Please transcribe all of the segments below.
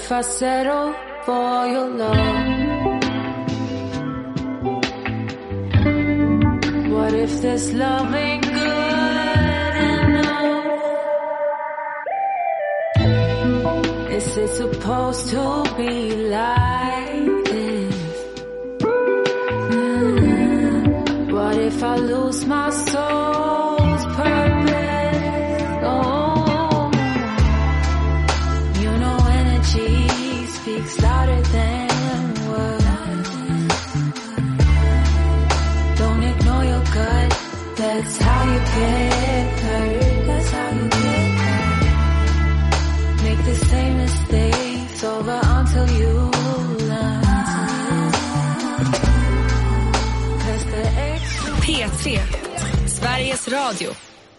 if I settle for your love? What if this love ain't good enough? Is it supposed to be like this? What if I lose my soul's purpose? Oh, you know energy speaks louder than words. Don't ignore your gut. That's how you get hurt. That's how you get hurt. Make the same mistakes over until you learn. P3, Sveriges Radio.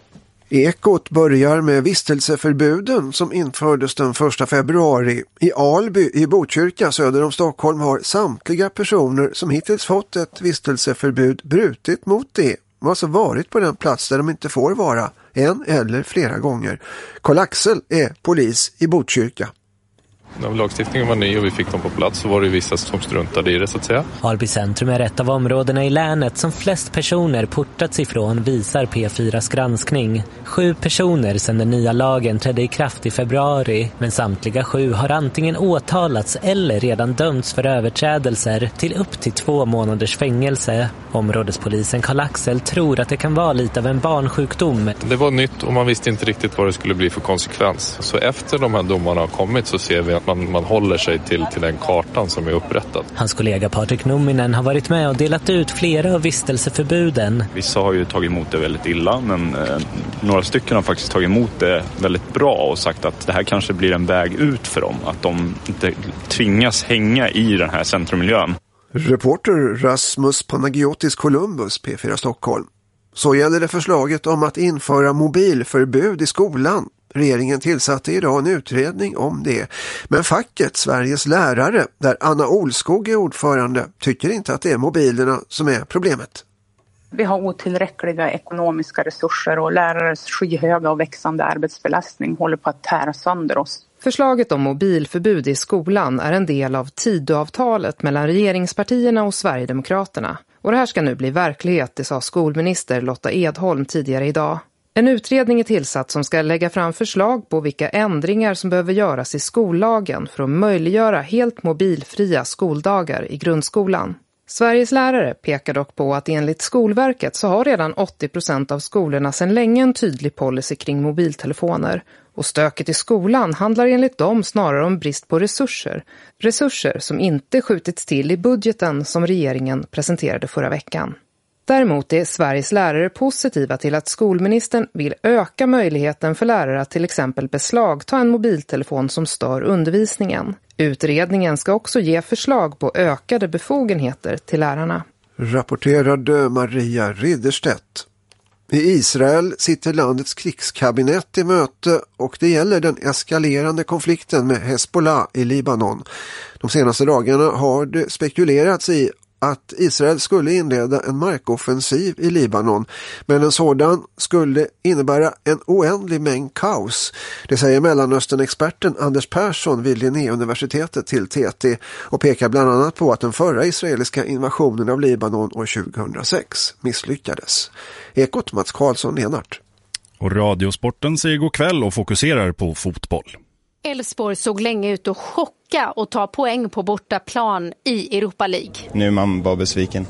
Ekot börjar med vistelseförbuden som infördes den 1 februari. I Alby i Botkyrka söder om Stockholm har samtliga personer som hittills fått ett vistelseförbud brutit mot det. De har alltså varit på den plats där de inte får vara en eller flera gånger. Karl Axel är polis i Botkyrka. När lagstiftningen var ny och vi fick dem på plats så var det vissa som struntade i det så att säga. Alby centrum är ett av områdena i länet som flest personer portats ifrån, visar P4s granskning. 7 personer sedan den nya lagen trädde i kraft i februari, men samtliga 7 har antingen åtalats eller redan dömts för överträdelser till upp till 2 månaders fängelse. Områdespolisen Karl Axel tror att det kan vara lite av en barnsjukdom. Det var nytt och man visste inte riktigt vad det skulle bli för konsekvens. Så efter de här domarna har kommit så ser vi att man håller sig till den kartan som är upprättad. Hans kollega Patrik Numminen har varit med och delat ut flera av vistelseförbuden. Vissa har ju tagit emot det väldigt illa, men några stycken har faktiskt tagit emot det väldigt bra och sagt att det här kanske blir en väg ut för dem. Att de inte tvingas hänga i den här centrummiljön. Reporter Rasmus Panagiotis Columbus, P4 Stockholm. Så gäller det förslaget om att införa mobilförbud i skolan. Regeringen tillsatte idag en utredning om det. Men facket, Sveriges lärare, där Anna Olskog är ordförande, tycker inte att det är mobilerna som är problemet. Vi har otillräckliga ekonomiska resurser och lärares skyhöga och växande arbetsbelastning håller på att tära sönder oss. Förslaget om mobilförbud i skolan är en del av Tidöavtalet mellan regeringspartierna och Sverigedemokraterna. Och det här ska nu bli verklighet, det sa skolminister Lotta Edholm tidigare idag. En utredning är tillsatt som ska lägga fram förslag på vilka ändringar som behöver göras i skollagen för att möjliggöra helt mobilfria skoldagar i grundskolan. Sveriges lärare pekar dock på att enligt Skolverket så har redan 80% av skolorna sedan länge en tydlig policy kring mobiltelefoner. Och stöket i skolan handlar enligt dem snarare om brist på resurser. Resurser som inte skjutits till i budgeten som regeringen presenterade förra veckan. Däremot är Sveriges lärare positiva till att skolministern vill öka möjligheten för lärare att till exempel beslagta en mobiltelefon som stör undervisningen. Utredningen ska också ge förslag på ökade befogenheter till lärarna. Rapporterade Maria Ridderstedt. I Israel sitter landets krigskabinett i möte och det gäller den eskalerande konflikten med Hezbollah i Libanon. De senaste dagarna har det spekulerats i att Israel skulle inleda en markoffensiv i Libanon, men en sådan skulle innebära en oändlig mängd kaos. Det säger Mellanöstern-experten Anders Persson vid Linnéuniversitetet till TT och pekar bland annat på att den förra israeliska invasionen av Libanon år 2006 misslyckades. Ekot Mats Karlsson Lenart. Och Radiosporten säger god kväll och fokuserar på fotboll. Elfsborg såg länge ut att chocka och ta poäng på bortaplan i Europa League. Nu är man bara besviken.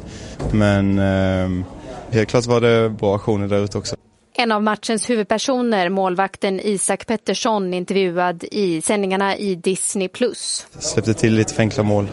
Men helt klart var det bra aktioner där ute också. En av matchens huvudpersoner, målvakten Isak Pettersson, intervjuad i sändningarna i Disney+. Släppte till lite för enkla mål,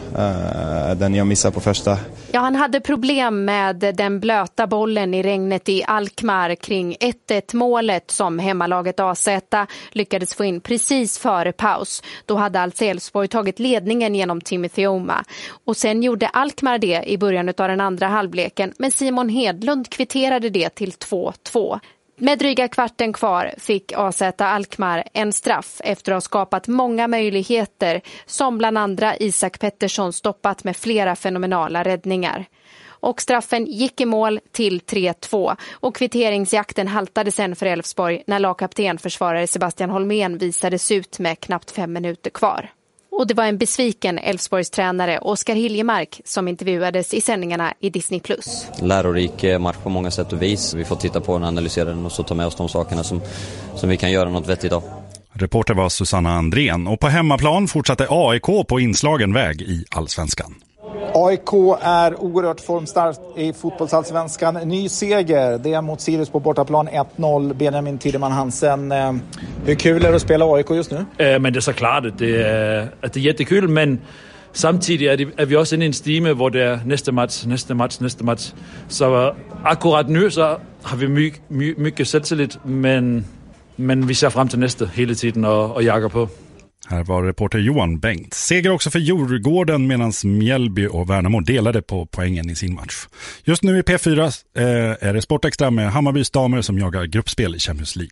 den jag missade på första. Ja, han hade problem med den blöta bollen i regnet i Alkmaar kring 1-1-målet som hemmalaget AZ lyckades få in precis före paus. Då hade alltså Elfsborg tagit ledningen genom Timothy Oma. Och sen gjorde Alkmaar det i början av den andra halvleken, men Simon Hedlund kvitterade det till 2-2. Med dryga kvarten kvar fick AZ Alkmaar en straff efter att ha skapat många möjligheter som bland andra Isak Pettersson stoppat med flera fenomenala räddningar. Och straffen gick i mål till 3-2 och kvitteringsjakten haltade sen för Elfsborg när lagkapten försvarare Sebastian Holmén visades ut med knappt 5 minuter kvar. Och det var en besviken Elfsborgs tränare Oskar Hiljemark som intervjuades i sändningarna i Disney+. Lärorik match på många sätt och vis. Vi får titta på den, analysera den och så ta med oss de sakerna som vi kan göra något vettigt av. Reporter var Susanna Andrén och på hemmaplan fortsatte AIK på inslagen väg i Allsvenskan. AIK är oerhört formstarkt i fotbollsallsvenskan. Ny seger, det är mot Sirius på bortaplan 1-0. Benjamin Tideman Hansen, hur kul är det att spela AIK just nu? Men det är såklart att det är jättekul, men samtidigt är vi också inne i en stime hvor det är nästa match. Så akkurat nu så har vi mycket självtillit, men vi ser fram till nästa hela tiden och jagar på. Här var reporter Johan Bengt. Seger också för Djurgården medan Mjällby och Värnamo delade på poängen i sin match. Just nu i P4 är det Sportextra med Hammarbys damer som jagar gruppspel i Champions League.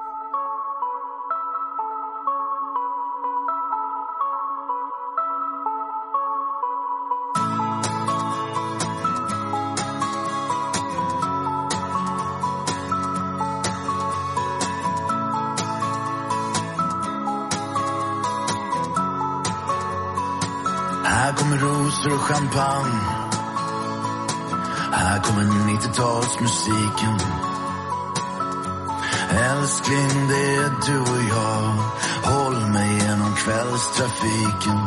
Här kommer rosor och champagne. Här kommer 90-talsmusiken. Älskling, det är du och jag. Håll mig genom kvällstrafiken.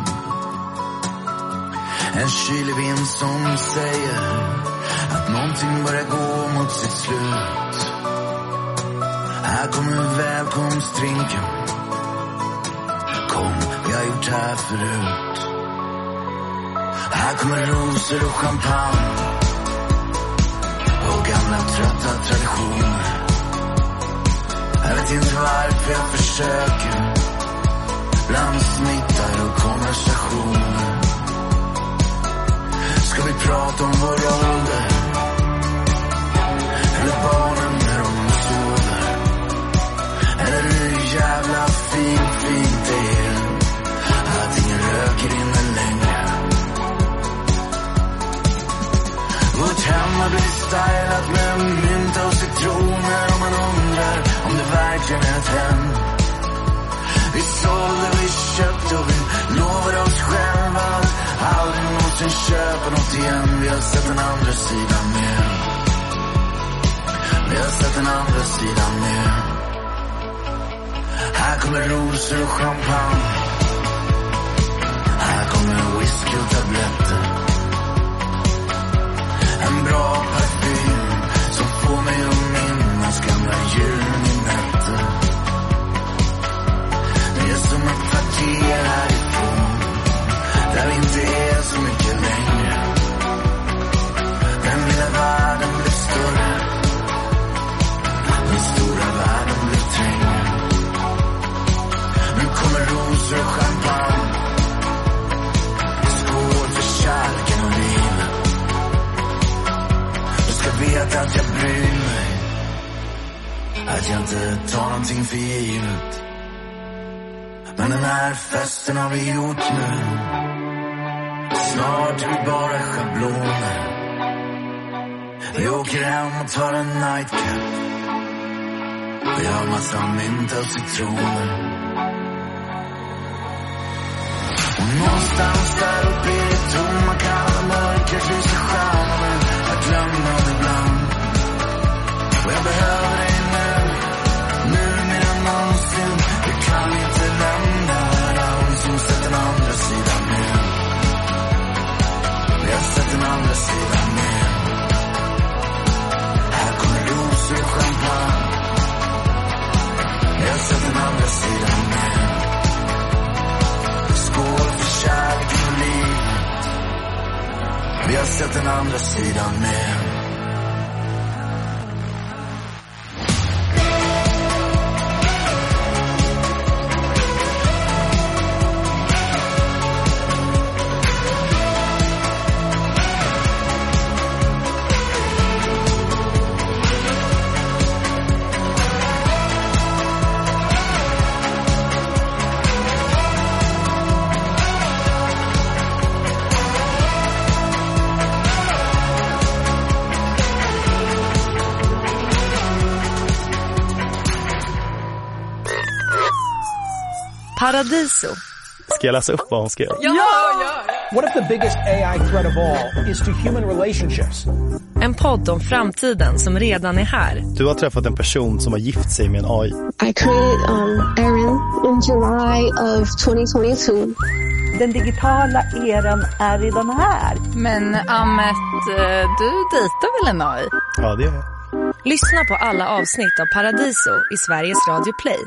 En kylig vind som säger att någonting börjar gå mot sitt slut. Här kommer välkomstdrinken. Kom, vi har gjort här förut. Här kommer rosor och champagne och gamla trötta traditioner. Jag vet inte varför jag försöker bland snittar och konversationer. Ska vi prata om vår ålder eller barnen när de sover? Eller hur jävla fint det är att ingen röker inne längre. Vårt hem har blivit stylat med mynta och citroner. Och man undrar om det verkligen är ett hem. Vi sålde, vi köpte och vi lovade oss själva att aldrig någonsin köpa något igen. Vi har sett den andra sidan mer. Vi har sett den andra sidan mer. Här kommer rosor och champagne. Här kommer whisky och tabletter. En bra parfym som får mig att minnas gamla julinätter. Det är som ett kvarter härifrån, där vi inte är så mycket längre. Den lilla världen blir större, den stora världen blir trängre. Nu kommer rosor och champagne. Skål för kärleken och livet. Vet att jag bryr mig, att jag inte tar någonting för givet. Men den här festen har vi gjort nu. Snart är vi bara schabloner. Vi åker hem och tar en nightcap. Vi har massa mynta och citroner. Och någonstans där uppe i det tomma kalla mörkret lyser stjärnorna. Jag glömmer det ibland. Och jag behöver dig nu mer än någonsin. Vi kan inte lämna varandra som sett den andra sidan med. Vi har sett den andra sidan med. Här kommer rosor och champagne. Vi har sett den andra sidan med. Skål för kärleken och livet. Vi har sett den andra sidan med. Paradiso, Ska jag läsa upp vad hon skrev? Ja! What if the biggest AI threat of all is to human relationships? En podd om framtiden som redan är här. Du har träffat en person som har gift sig med en AI. I created Erin in July of 2022. Den digitala eran är redan här. Men Ahmet, du dejtar väl en AI? Ja, det gör jag. Lyssna på alla avsnitt av Paradiso i Sveriges Radio Play.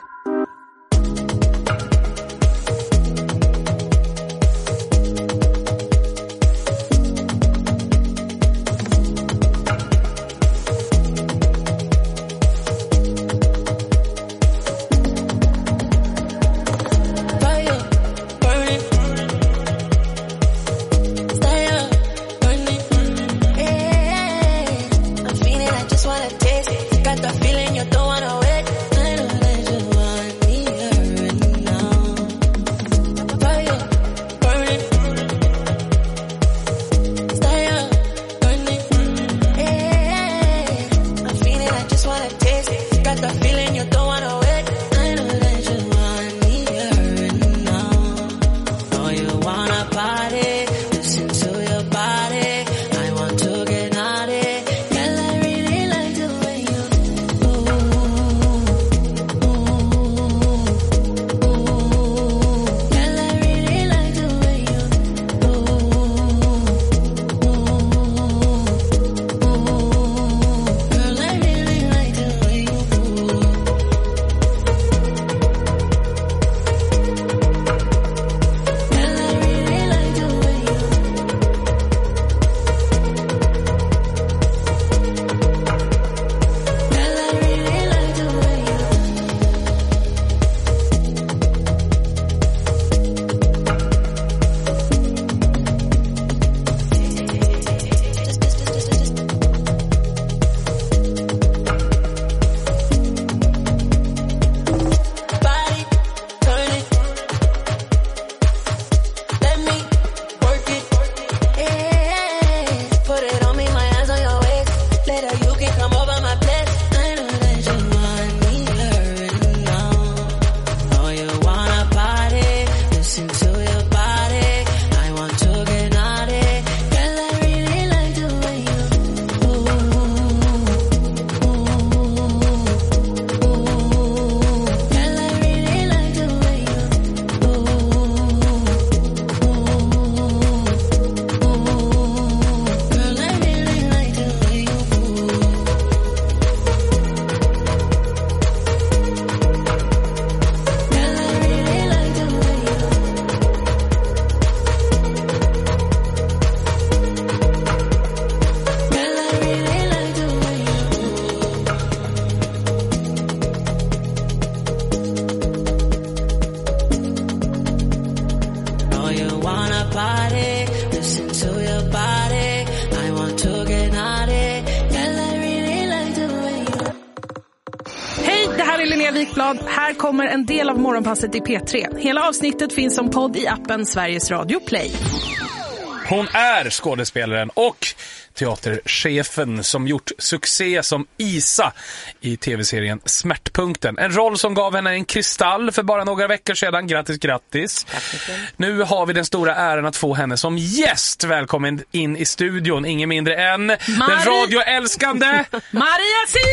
Här kommer en del av morgonpasset i P3. Hela avsnittet finns som podd i appen Sveriges Radio Play. Hon är skådespelaren och teaterchefen som gjort succé som Isa i tv-serien Smärtpunkten. En roll som gav henne en kristall för bara några veckor sedan. Grattis. Nu har vi den stora äran att få henne som gäst. Välkommen in i studion. Ingen mindre än den radioälskande Maria C!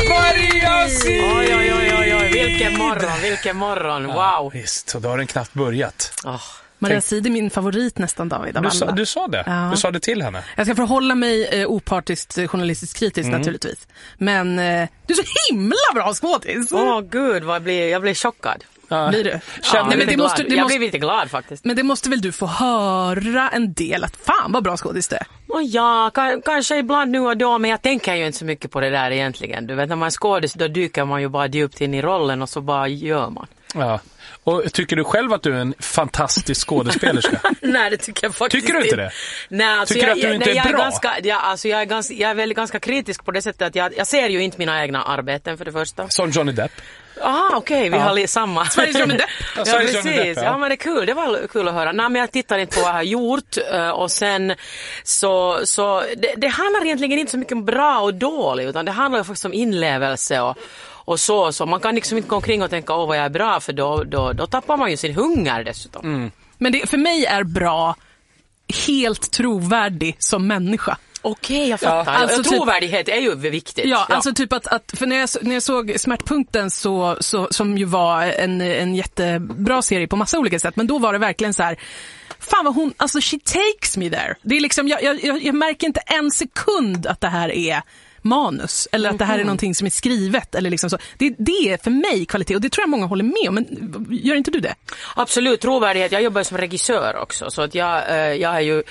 Oj. Vilken morgon. Wow. Ja, visst, och då har den knappt börjat. Maria Cid är min favorit nästan, David, av alla. Du sa det? Ja. Du sa det till henne? Jag ska förhålla mig opartiskt, journalistiskt kritiskt naturligtvis. Men du är så himla bra skådis. Gud, jag blir chockad. Blir du? Jag blir lite glad faktiskt. Men det måste väl du få höra en del att fan vad bra skådis det är. Ja, kanske ibland nu och då, men jag tänker ju inte så mycket på det där egentligen. Du vet, när man är skådis då dyker man ju bara djupt in i rollen och så bara gör man. Ja. Och tycker du själv att du är en fantastisk skådespelerska? Nej, det tycker jag faktiskt inte. Tycker du inte det? Nej, alltså tycker du att du inte är bra? Jag är väl ganska kritisk på det sättet att jag ser ju inte mina egna arbeten för det första. Som Johnny Depp? Okej, vi har samma. Sveriges Johnny Depp. Ja, precis. Ja, men det är kul. Det var kul att höra. Nej, men jag tittar inte på vad jag har gjort. Och sen så det handlar egentligen inte så mycket om bra och dåligt, utan det handlar faktiskt om inlevelse och så man kan liksom inte gå omkring och tänka vad jag är bra, för då tappar man ju sin hunger dessutom. Men det för mig är bra helt trovärdig som människa. Okej, jag fattar. Alltså trovärdighet är ju viktigt. Ja, alltså typ att för när jag såg Smärtpunkten så som ju var en jättebra serie på massa olika sätt, men då var det verkligen så här, fan vad hon, alltså she takes me there. Det är liksom, jag märker inte en sekund att det här är manus eller att det här är någonting som är skrivet eller liksom så. Det är för mig kvalitet, och det tror jag många håller med om, men gör inte du det? Absolut, trovärdighet. Jag jobbar som regissör också, så att jag har ju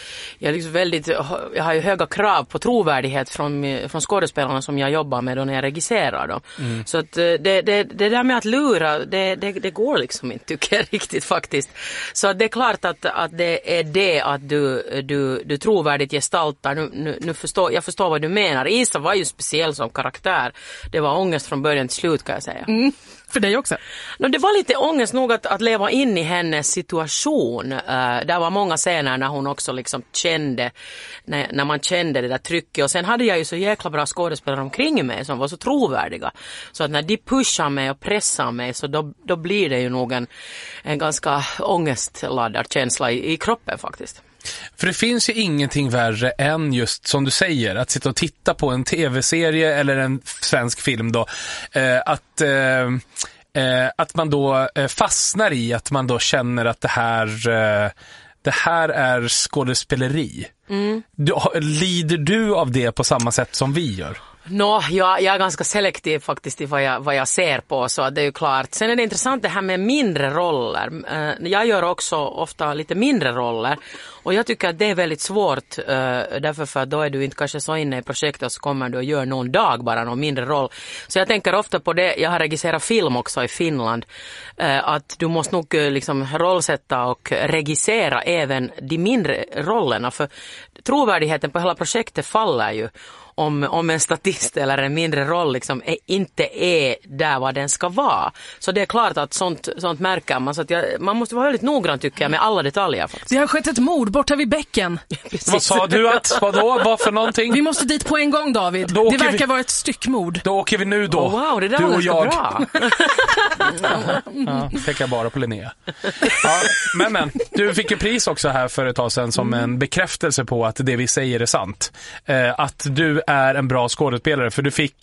höga krav på trovärdighet från skådespelarna som jag jobbar med då när jag regisserar dem. Så att det där med att lura, det går liksom inte, tycker jag riktigt faktiskt. Så det är klart att det är det att du trovärdigt gestaltar. Jag förstår vad du menar. Isa var ju speciell som karaktär. Det var ångest från början till slut, kan jag säga. För dig också? Det var lite ångest nog att leva in i hennes situation. Där var många scener när hon också liksom kände, när man kände det där trycket. Och sen hade jag ju så jäkla bra skådespelare omkring mig som var så trovärdiga. Så att när de pushar mig och pressar mig, så då blir det ju nog en ganska ångestladdad känsla i kroppen faktiskt. För det finns ju ingenting värre än just som du säger, att sitta och titta på en tv-serie eller en svensk film då, att man då fastnar i att man då känner att det här är skådespeleri. Lider du av det på samma sätt som vi gör? Jag är ganska selektiv faktiskt i vad jag ser på, så det är ju klart. Sen är det intressant det här med mindre roller. Jag gör också ofta lite mindre roller, och jag tycker att det är väldigt svårt, därför för att då är du inte kanske så inne i projektet och så kommer du och gör någon dag bara någon mindre roll. Så jag tänker ofta på det, jag har regisserat film också i Finland, att du måste nog liksom rollsätta och regissera även de mindre rollerna, för trovärdigheten på hela projektet faller ju om en statist eller en mindre roll liksom inte är där vad den ska vara. Så det är klart att sånt märker man. Så att man måste vara väldigt noggrann, tycker jag, med alla detaljer faktiskt. Det har skett ett mord borta vid bäcken. Vad sa du att? Vad för någonting? Vi måste dit på en gång, David. Det verkar vara ett styckmord. Då åker vi nu då. Wow, det där du var och jag. Bra. Pekar bara på Linnea. Men du fick ju pris också här för ett tag sedan som en bekräftelse på att det vi säger är sant. Att du är en bra skådespelare, för du fick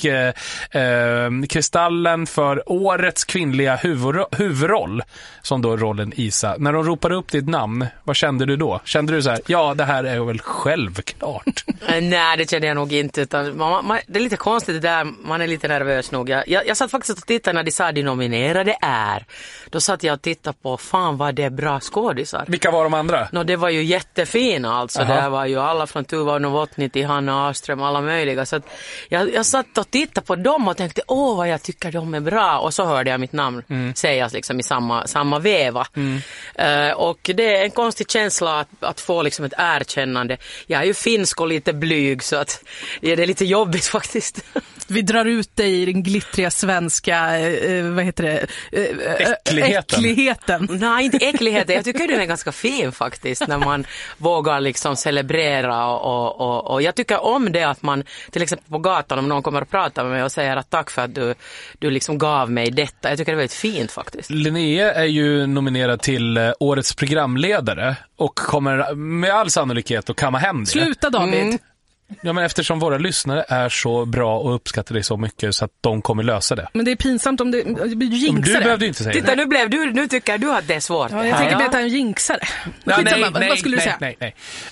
Kristallen för årets kvinnliga huvudroll, som då rollen Isa. När de ropade upp ditt namn, vad kände du då? Kände du så här, ja, det här är väl självklart? Nej, det kände jag nog inte, utan det är lite konstigt det där, man är lite nervös nog. Jag satt faktiskt och tittade när de sa de nominerade är. Då satt jag och tittade på, fan vad det är bra skådisar. Vilka var de andra? Det var ju jättefina alltså. Det var ju alla från Tuva Novotny till Hanna Aström, alla möjliga. Så att jag satt och tittade på dem och tänkte, vad jag tycker de är bra. Och så hörde jag mitt namn sägas liksom i samma veva. Och det är en konstig känsla att få liksom ett erkännande. Jag är ju finsk och lite blyg, så att det är lite jobbigt faktiskt. Vi drar ut dig i den glittriga svenska, vad heter det? Äckligheten. Nej, inte äckligheten. Jag tycker den är ganska fin faktiskt, när man vågar liksom celebrera och jag tycker om det, att man till exempel på gatan, om någon kommer att prata med mig och säger att tack för att du liksom gav mig detta. Jag tycker det är väldigt fint faktiskt. Linnea är ju nominerad till årets programledare och kommer med all sannolikhet att kamma hem det. Sluta, David! Ja, men eftersom våra lyssnare är så bra och uppskattar det så mycket så att de kommer lösa det. Men det är pinsamt om du jinxar det. Du behövde inte säga Titta, det. nu tycker du att det är svårt. Ja, jag tänker berätta en jinxare. Vad skulle du säga? Nej.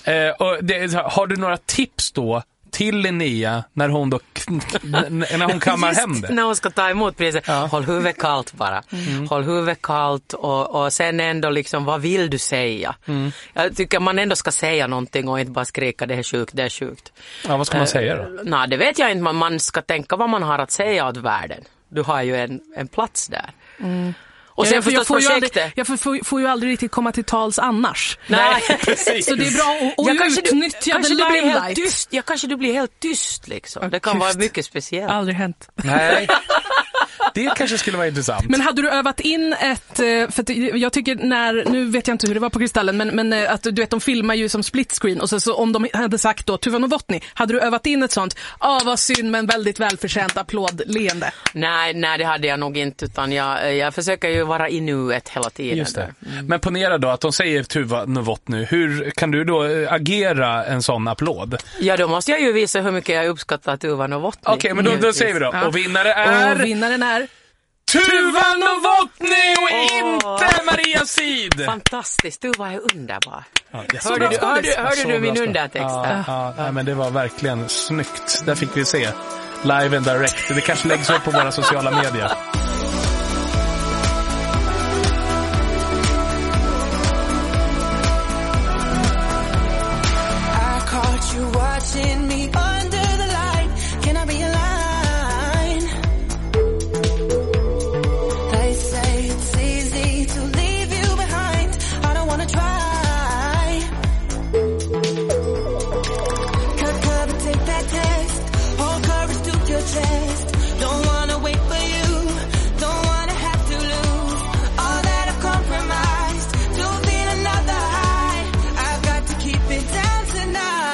Har du några tips då till Linnea när hon kammar hem det? När hon ska ta emot priset. Håll huvudet kallt bara. Håll huvudet kallt och sen ändå liksom, vad vill du säga? Jag tycker man ändå ska säga någonting och inte bara skrika det är sjukt. Ja, vad ska man säga då? Nej, det vet jag inte. Man ska tänka vad man har att säga åt världen. Du har ju en plats där. Och sen jag får ju aldrig riktigt komma till tals annars. Nej, så det är bra att utnyttja the limelight. Kanske du blir helt tyst liksom. Det kan vara mycket speciellt. Aldrig hänt. Nej. Det kanske skulle vara intressant. Men hade du övat in ett, för att jag tycker nu vet jag inte hur det var på Kristallen, men att du vet, de filmar ju som split screen, och så om de hade sagt då Tuva Novotny, hade du övat in ett sånt, vad synd men väldigt välförtjänt applådleende? Nej, det hade jag nog inte, utan jag försöker ju vara i nuet hela tiden. Just det. Men ponera då att de säger Tuva Novotny, hur kan du då agera en sån applåd? Ja, då måste jag ju visa hur mycket jag uppskattar Tuva Novotny. Okej, men då säger vi då. Ja. Och vinnaren är Tuva Novotny och inte Maria Sid. Fantastiskt, Tuva är underbar. Ja, hörde du min undertext? Ja, men det var verkligen snyggt. Där fick vi se live and direct. Det kanske läggs upp på våra sociala medier. You watching me under the light. Can I be a line? They say it's easy to leave you behind. I don't wanna try. Cut cover, take that test. Hold courage to your chest. Don't wanna wait for you. Don't wanna have to lose all that I've compromised to feel another high. I've got to keep it down tonight.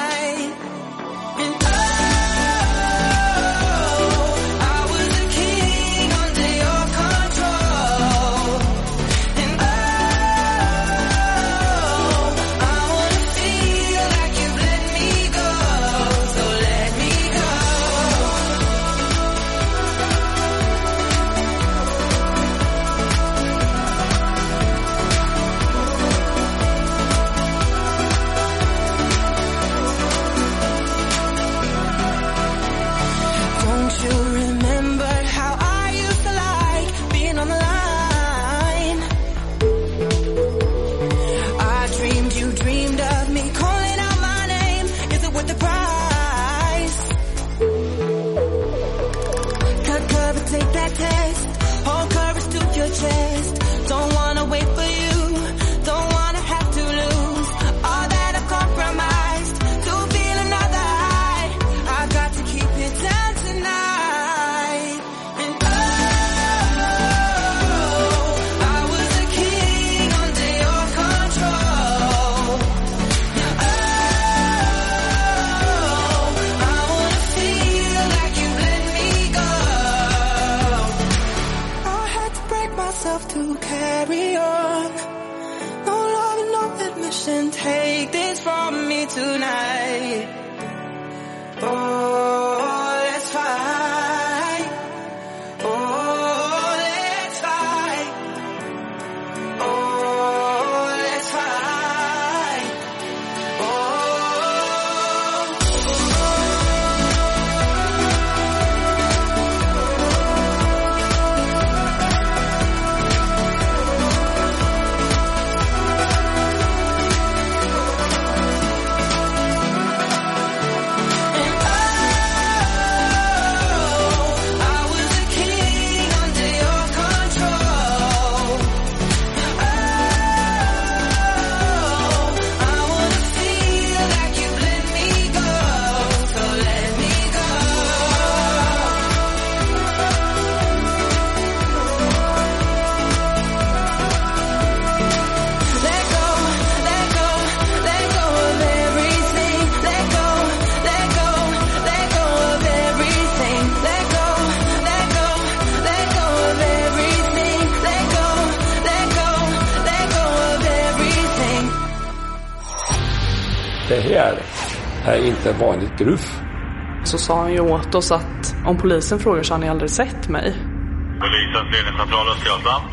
Det här är inte vanligt gruff. Så sa han ju åt oss att om polisen frågar så har ni aldrig sett mig. Polisens ledningscentral Östergötland.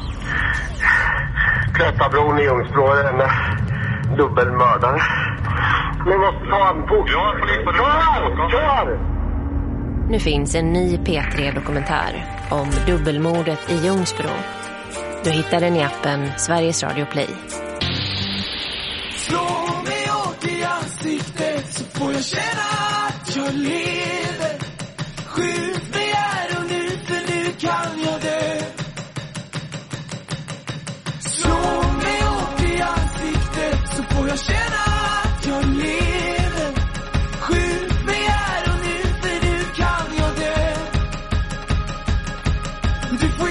Klättabron i Ljungsbro är en dubbelmördare. Ni måste ta en fort. Ja, polis. Kör! Nu finns en ny P3-dokumentär om dubbelmordet i Ljungsbro. Du hittar den i appen Sveriges Radio Play. Slå mig åt i ansiktet så får jag känna att jag lever. Skjut mig här och nu, för nu kan jag dö. Slå mig åt i ansiktet så får jag känna att jag lever. Skjut mig här och nu, för nu kan jag dö. Du får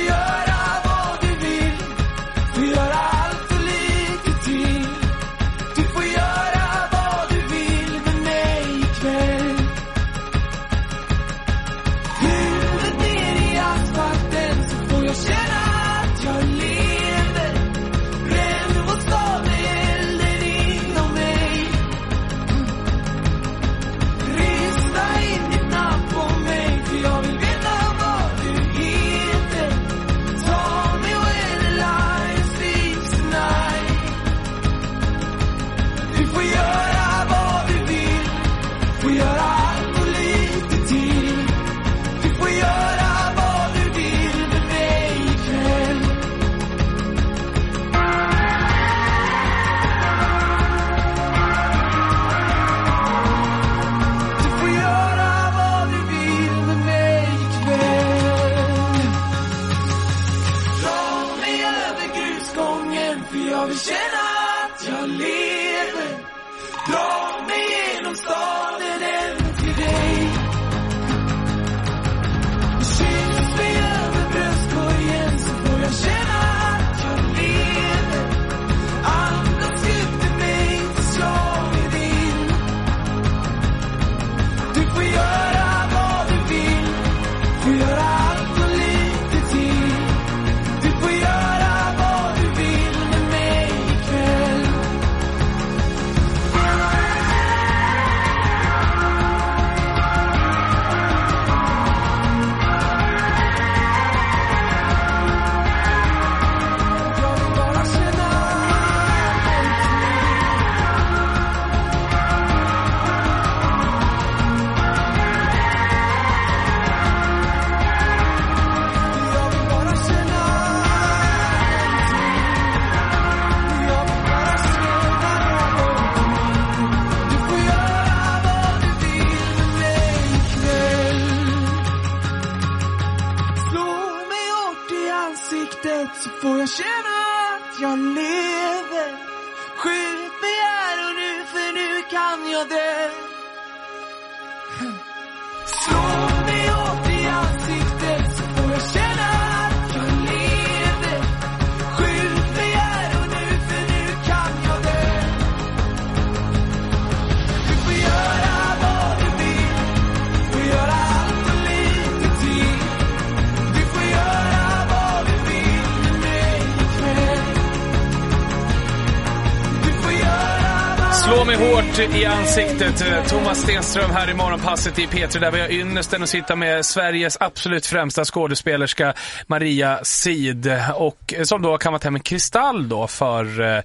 För jag vill känna att jag lever. Dra mig genom staden ända till dig. Kysst mig över bröstkorgen så får jag känna att jag lever. Andas ut i mig tills jag är din. Du får göra vad du vill. Får göra allt och lite till. Du får göra vad du vill med mig ikväll. Så får jag känna att jag lever. Skjut mig här och nu, för nu kan jag dö. Slå mig åt i ansiktet så får jag känna att jag lever. Skjut mig här och nu, för nu kan jag dö. Du får göra vad du vill. Får göra allt och lite till. Du får göra vad du vill. Slå mig hårt i ansiktet. Thomas Stenström här i Morgonpasset i P3 där vi har ynnesten att sitta med Sveriges absolut främsta skådespelerska Maria Sid och som då har kammat hem en kristall då för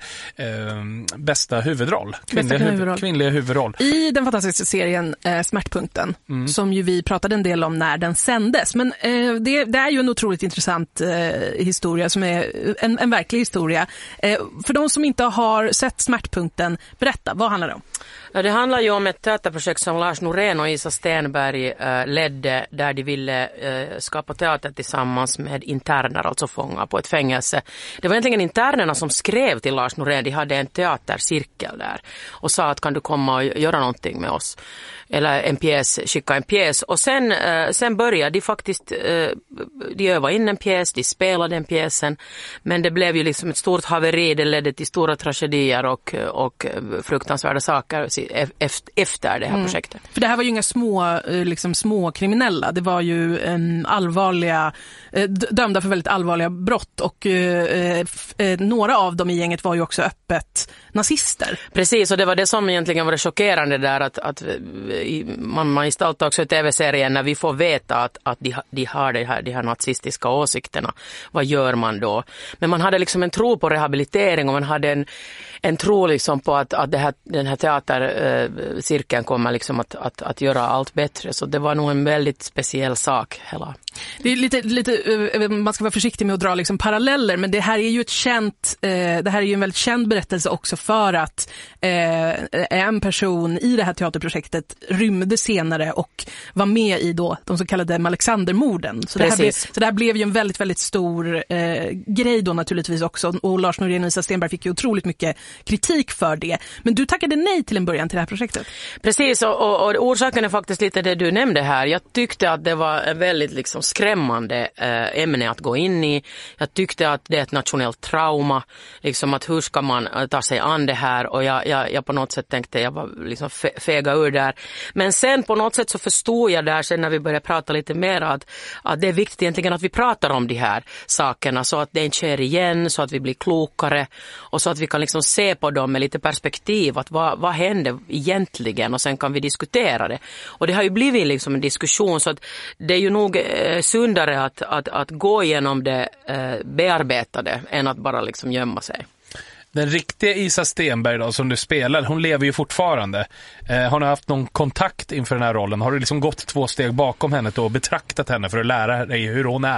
bästa huvudroll. Kvinnliga huvudroll. I den fantastiska serien Smärtpunkten som ju vi pratade en del om när den sändes. Men det är ju en otroligt intressant historia som är en verklig historia. För de som inte har sett Smärtpunkten, berätta, vad handlar det om? Ja, det handlar ju om ett teaterprojekt som Lars Norén och Isa Stenberg ledde där de ville skapa teater tillsammans med interner, alltså fångar på ett fängelse. Det var egentligen internerna som skrev till Lars Norén. De hade en teatercirkel där och sa att kan du komma och göra någonting med oss? Eller en pjäs, skicka en pjäs. Och sen började de faktiskt, de övade in en pjäs, de spelade den pjäsen. Men det blev ju liksom ett stort haveri, det ledde till stora tragedier och fruktansvärda saker efter det här projektet. För det här var ju inga små kriminella, det var ju allvarliga, dömda för väldigt allvarliga brott och några av dem i gänget var ju också öppet nazister. Precis, och det var det som egentligen var det chockerande där att man gestaltar också i tv-serien när vi får veta att de har de här nazistiska åsikterna. Vad gör man då? Men man hade liksom en tro på rehabilitering och man hade en tro liksom på att den här teatercirkeln kommer liksom att göra allt bättre. Så det var nog en väldigt speciell sak hela. Det är lite man ska vara försiktig med att dra liksom paralleller, men det här är ju en väldigt känd berättelse också för att en person i det här teaterprojektet rymde senare och var med i då de så kallade Alexandermorden. Så det här blev ju en väldigt, väldigt stor grej då naturligtvis också, och Lars Norén och Isa Stenberg fick ju otroligt mycket kritik för det. Men du tackade nej till en början till det här projektet. Precis, och orsaken är faktiskt lite det du nämnde här. Jag tyckte att det var en väldigt liksom skrämmande ämne att gå in i. Jag tyckte att det är ett nationellt trauma, liksom att hur ska man ta sig an det här, och jag på något sätt tänkte jag var liksom fega ur där. Men sen på något sätt så förstod jag där sen när vi började prata lite mer att det är viktigt egentligen att vi pratar om de här sakerna så att det inte sker igen, så att vi blir klokare och så att vi kan liksom se på dem med lite perspektiv, att vad hände egentligen, och sen kan vi diskutera det. Och det har ju blivit liksom en diskussion, så att det är ju nog sundare att gå igenom det bearbetade än att bara liksom gömma sig. Den riktiga Isa Stenberg då, som du spelar, hon lever ju fortfarande. Har du haft någon kontakt inför den här rollen? Har du liksom gått 2 steg bakom henne och betraktat henne för att lära dig hur hon är?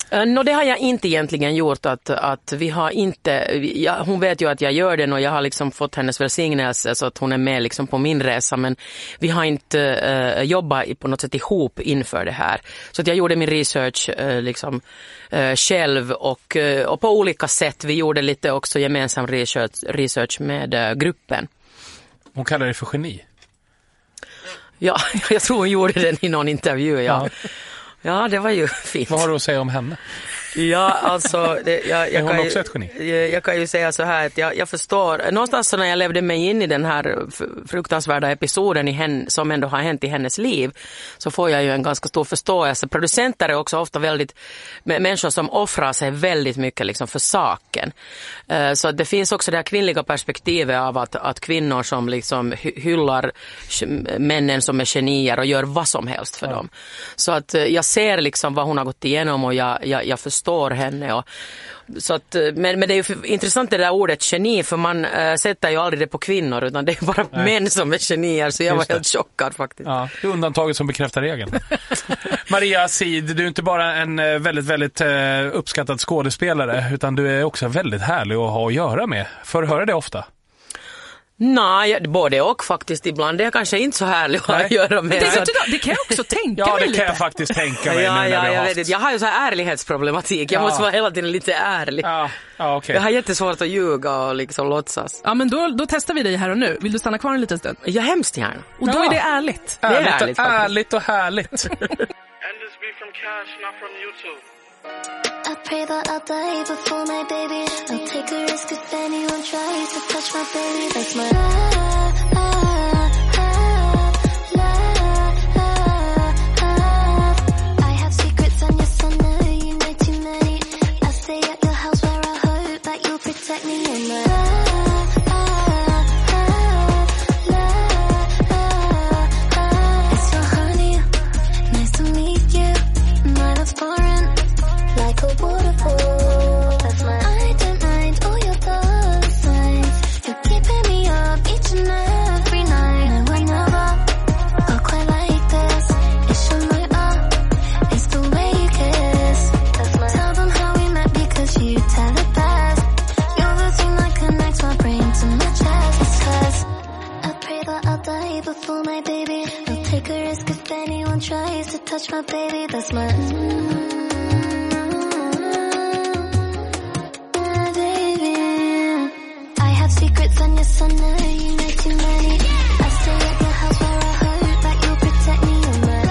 Det har jag inte egentligen gjort. Att vi har inte, hon vet ju att jag gör den och jag har liksom fått hennes välsignelse så att hon är med liksom på min resa, men vi har inte jobbat på något sätt ihop inför det här. Så att jag gjorde min research själv och på olika sätt. Vi gjorde lite också gemensam research med gruppen. Hon kallar det för geni. Ja, jag tror hon gjorde den i någon intervju, Ja, det var ju fint. Vad har du att säga om henne? Ja, alltså... är hon också ett geni? Jag kan ju säga så här att jag förstår... Någonstans så när jag levde mig in i den här fruktansvärda episoden som ändå har hänt i hennes liv, så får jag ju en ganska stor förståelse. Producenter är också ofta väldigt... människor som offrar sig väldigt mycket liksom för saken. Så det finns också det här kvinnliga perspektivet av att kvinnor som liksom hyllar männen som är genier och gör vad som helst för dem. Så att jag ser liksom vad hon har gått igenom och jag förstår henne. Så att, men det är ju intressant det där ordet geni, för man sätter ju aldrig det på kvinnor, utan det är bara män som är genier, så jag var helt chockad faktiskt. Ja, det är undantaget som bekräftar regeln. Maria Sid, du är inte bara en väldigt, väldigt uppskattad skådespelare, utan du är också väldigt härlig att ha att göra med. Får du höra det ofta? Nej, både och faktiskt. Ibland det är kanske inte så härligt att göra med. Det kan jag också tänka mig lite. lite. Ja, det kan jag faktiskt tänka mig. Jag vet inte. Jag har ju så här ärlighetsproblematik. Jag måste vara hela tiden lite ärlig. Okay. Jag har jättesvårt att ljuga och liksom låtsas. Ja, men då testar vi dig här och nu. Vill du stanna kvar en liten stund? Jag hemskt gärna. Och då är det ärligt. Det är ärligt och härligt. I pray that I'll die before my baby. I'll take a risk if anyone tries to touch my baby. That's my I have secrets and yes I know you know too many. I stay at your house where I hope that you'll protect me in my It's so honey, nice to meet you. My love's pouring like a waterfall. That's my I don't mind all your dollar signs. You're keeping me up each and every night. And we never are quite like this. It's your night, it's the way you kiss. That's my tell them how we met because you tell it best. You're the thing that connects my brain to my chest. It's 'cause I pray that I'll die before my baby. I'll take a risk if anyone tries to touch my baby. That's my secrets and yes I know you know too many. I stay at your house where I hope that you'll protect me in my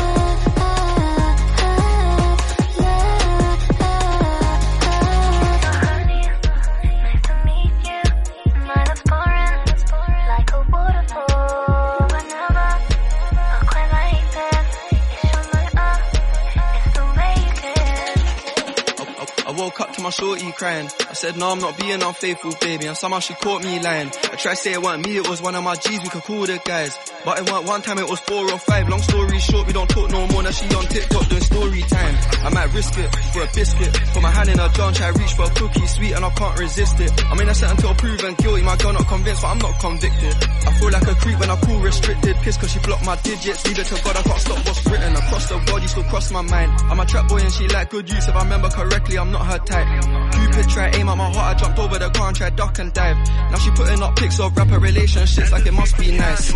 honey, nice to meet you. My love's pouring like a waterfall. Whenever I quite like this. It's your night, it's the way you kiss. I woke up to my shorty crying. I said, no, I'm not being unfaithful, baby. And somehow she caught me lying. I tried to say it wasn't me, it was one of my G's, we could call the guys. But it wasn't one time, it was 4 or 5. Long story short, we don't talk no more. Now she on TikTok doing story time. I might risk it for a biscuit. Put my hand in her John, try to reach for a cookie, sweet, and I can't resist it. I mean, I said until proven guilty, my girl not convinced, but I'm not convicted. I feel like a creep when I call restricted. Piss cause she blocked my digits. Leave it to God, I can't stop what's written. Across the world, you still cross my mind. I'm a trap boy and she like good use. If I remember correctly, I'm not her type. Cupid try aim at my heart, I jumped over the car and tried duck and dive. Now she putting up pics of rapper relationships like it must be nice.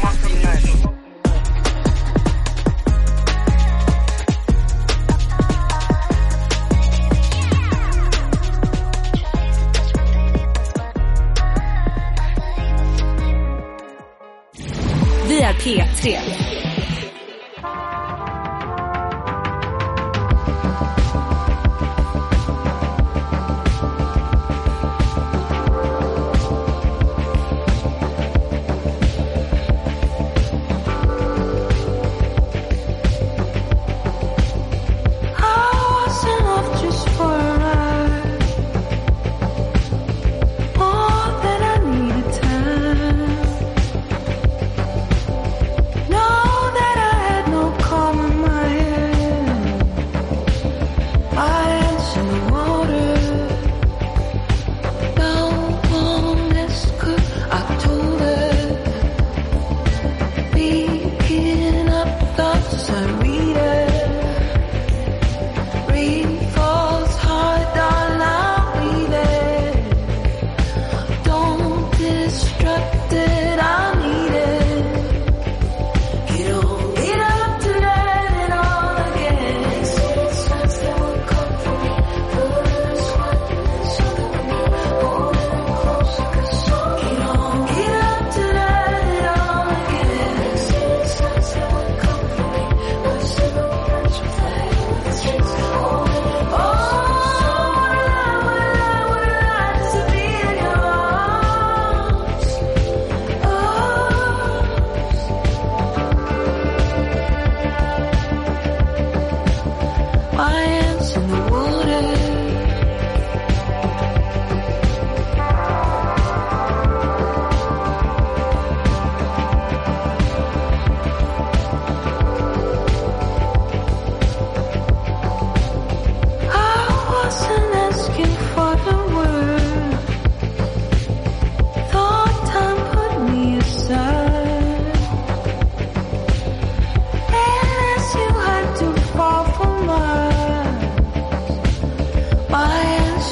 Vi är P3. No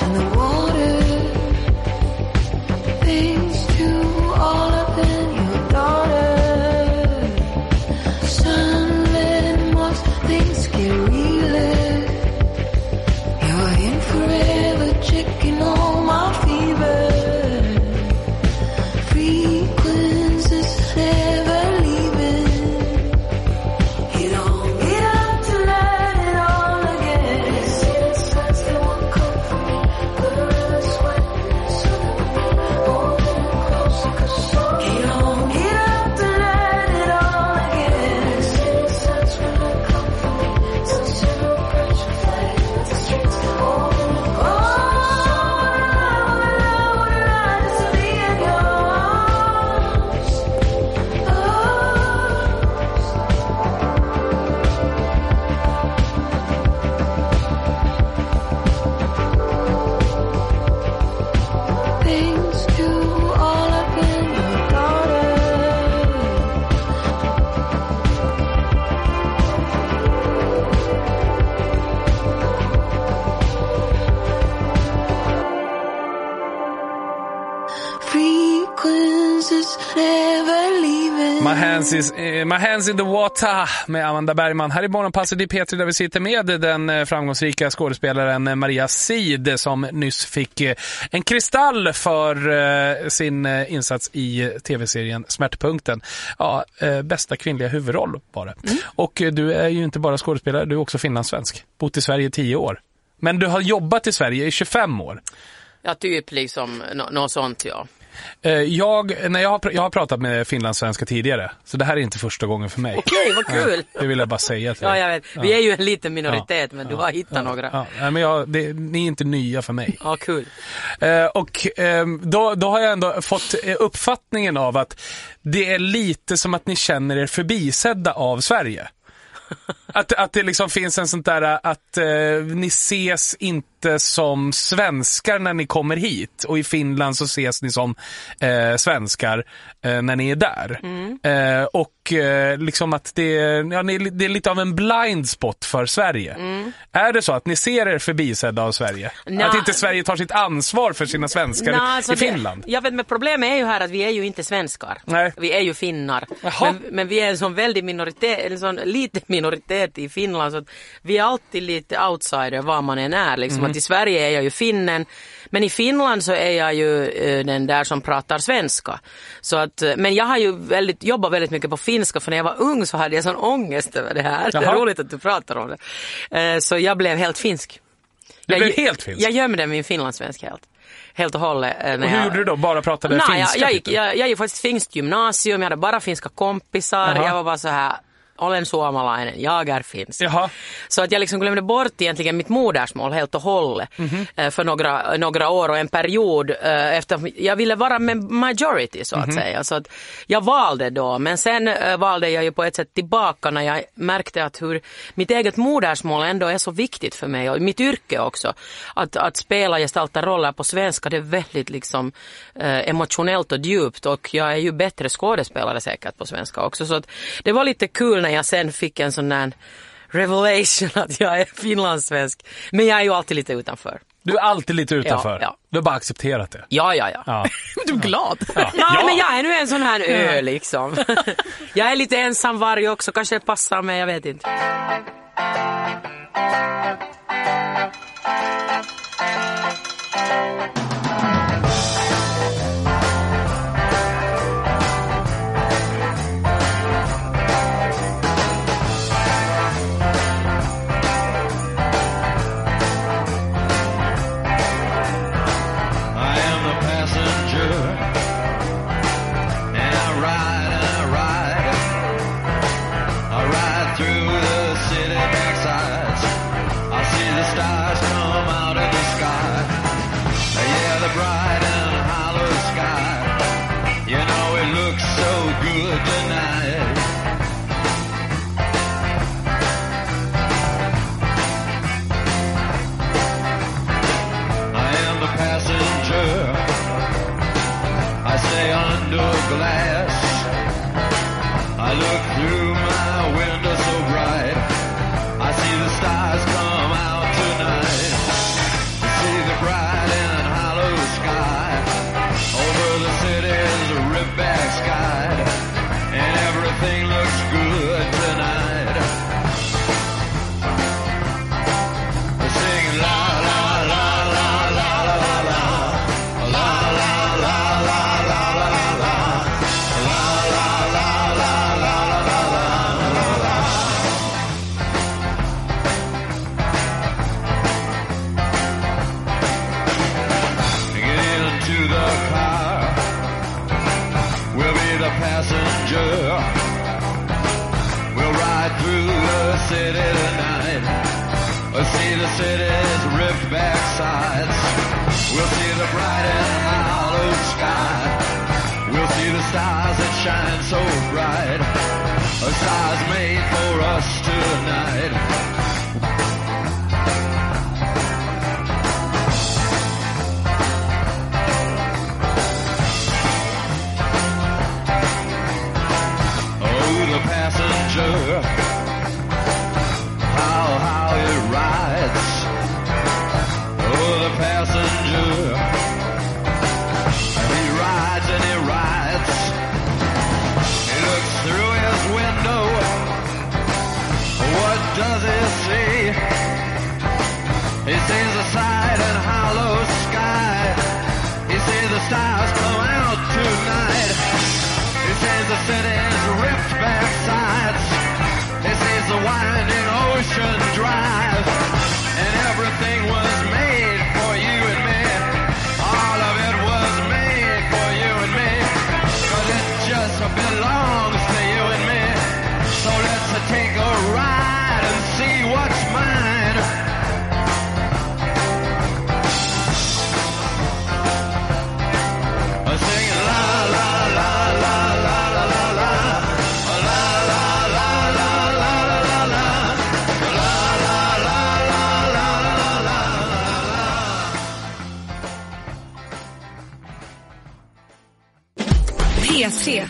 in the water. Things to all up in your daughter. Sunlit moss, things get realer. You're in forever, checking all my fever. Frequencies never leaving. You don't get up to learn it all again. See the signs that won't come from me. Put a little sweat in it so that we'll be holding it closer. 'Cause you don't get up to learn it all again. See the signs when they come from me. So zero pressure flying with the streets. Things to all up in your daughter. Frequencies never leaving. My hands in the water med Amanda Bergman. Här i Morgonpasset i P3 där vi sitter med den framgångsrika skådespelaren Maria Sid som nyss fick en kristall för sin insats i tv-serien Smärtpunkten. Ja, bästa kvinnliga huvudroll var det. Och du är ju inte bara skådespelare, du är också finlandssvensk. Bott i Sverige i 10 år. Men du har jobbat i Sverige i 25 år. Ja, typ liksom något sånt, ja. Jag har pratat med finlandssvenska tidigare, så det här är inte första gången för mig. Okej, vad kul. Det vill jag bara säga till Ja, dig. jag vet. Vi är ju en liten minoritet, men du har hittat några. Ja, men ni är inte nya för mig. Ja, kul. Då har jag ändå fått uppfattningen av att det är lite som att ni känner er förbisedda av Sverige. Att det liksom finns en sånt där att ni ses inte som svenskar när ni kommer hit, och i Finland så ses ni som svenskar när ni är där. Och liksom att det är lite av en blind spot för Sverige. Är det så att ni ser er förbisedda av Sverige? Att inte Sverige tar sitt ansvar för sina svenskar i Finland? Jag vet, men problemet är ju här att vi är ju inte svenskar. Nej. Vi är ju finnar. Men vi är en sån väldig minoritet, en sån liten minoritet i Finland, så att vi är alltid lite outsider vad man än är. Liksom. Att i Sverige är jag ju finnen, men i Finland så är jag ju den där som pratar svenska. Så att, men jag har ju jobbat väldigt mycket på finska, för när jag var ung så hade jag sån ångest över det här. Jaha. Det är roligt att du pratar om det. Så jag blev helt finsk. Du blev helt finsk? Jag gömde min finlandssvenska helt och hållet. Och hur gjorde du då? Bara pratade finska? Jag gick faktiskt finskt gymnasium, jag hade bara finska kompisar. Jaha. Jag var bara så här: olen suomalainen, jag är finsk. Jaha. Så att jag liksom glömde bort egentligen mitt modersmål helt och hållet för några år och en period efter. Jag ville vara med majority så att säga. Så att jag valde då, men sen valde jag ju på ett sätt tillbaka när jag märkte att hur mitt eget modersmål ändå är så viktigt för mig, och mitt yrke också. Att spela, gestalta roller på svenska, det är väldigt liksom emotionellt och djupt, och jag är ju bättre skådespelare säkert på svenska också. Så att det var lite kul när jag sen fick en sån där revelation att jag är finlandssvensk. Men jag är ju alltid lite utanför. Du är alltid lite utanför? Ja. Du har bara accepterat det? Ja. Du är glad. Ja, men jag är nu en sån här liksom. Jag är lite ensam varje också, kanske det passar mig, jag vet inte. Stars come out tonight. See the bride city tonight. We'll see the city's ripped back sides. We'll see the bright and hollow sky. We'll see the stars that shine so bright. A stars made for us tonight. The passenger, how he rides. Oh, the passenger, he rides and he rides. He looks through his window. What does he see? He sees the side and hollow sky. He sees the stars come out tonight. He sees the city's ripped back sides. He sees the winding ocean drive. And everything was made for you and me. All of it was made for you and me. 'Cause it just belongs to you and me. So let's take a ride and see what's mine. Sing la la la la la la la la. P3.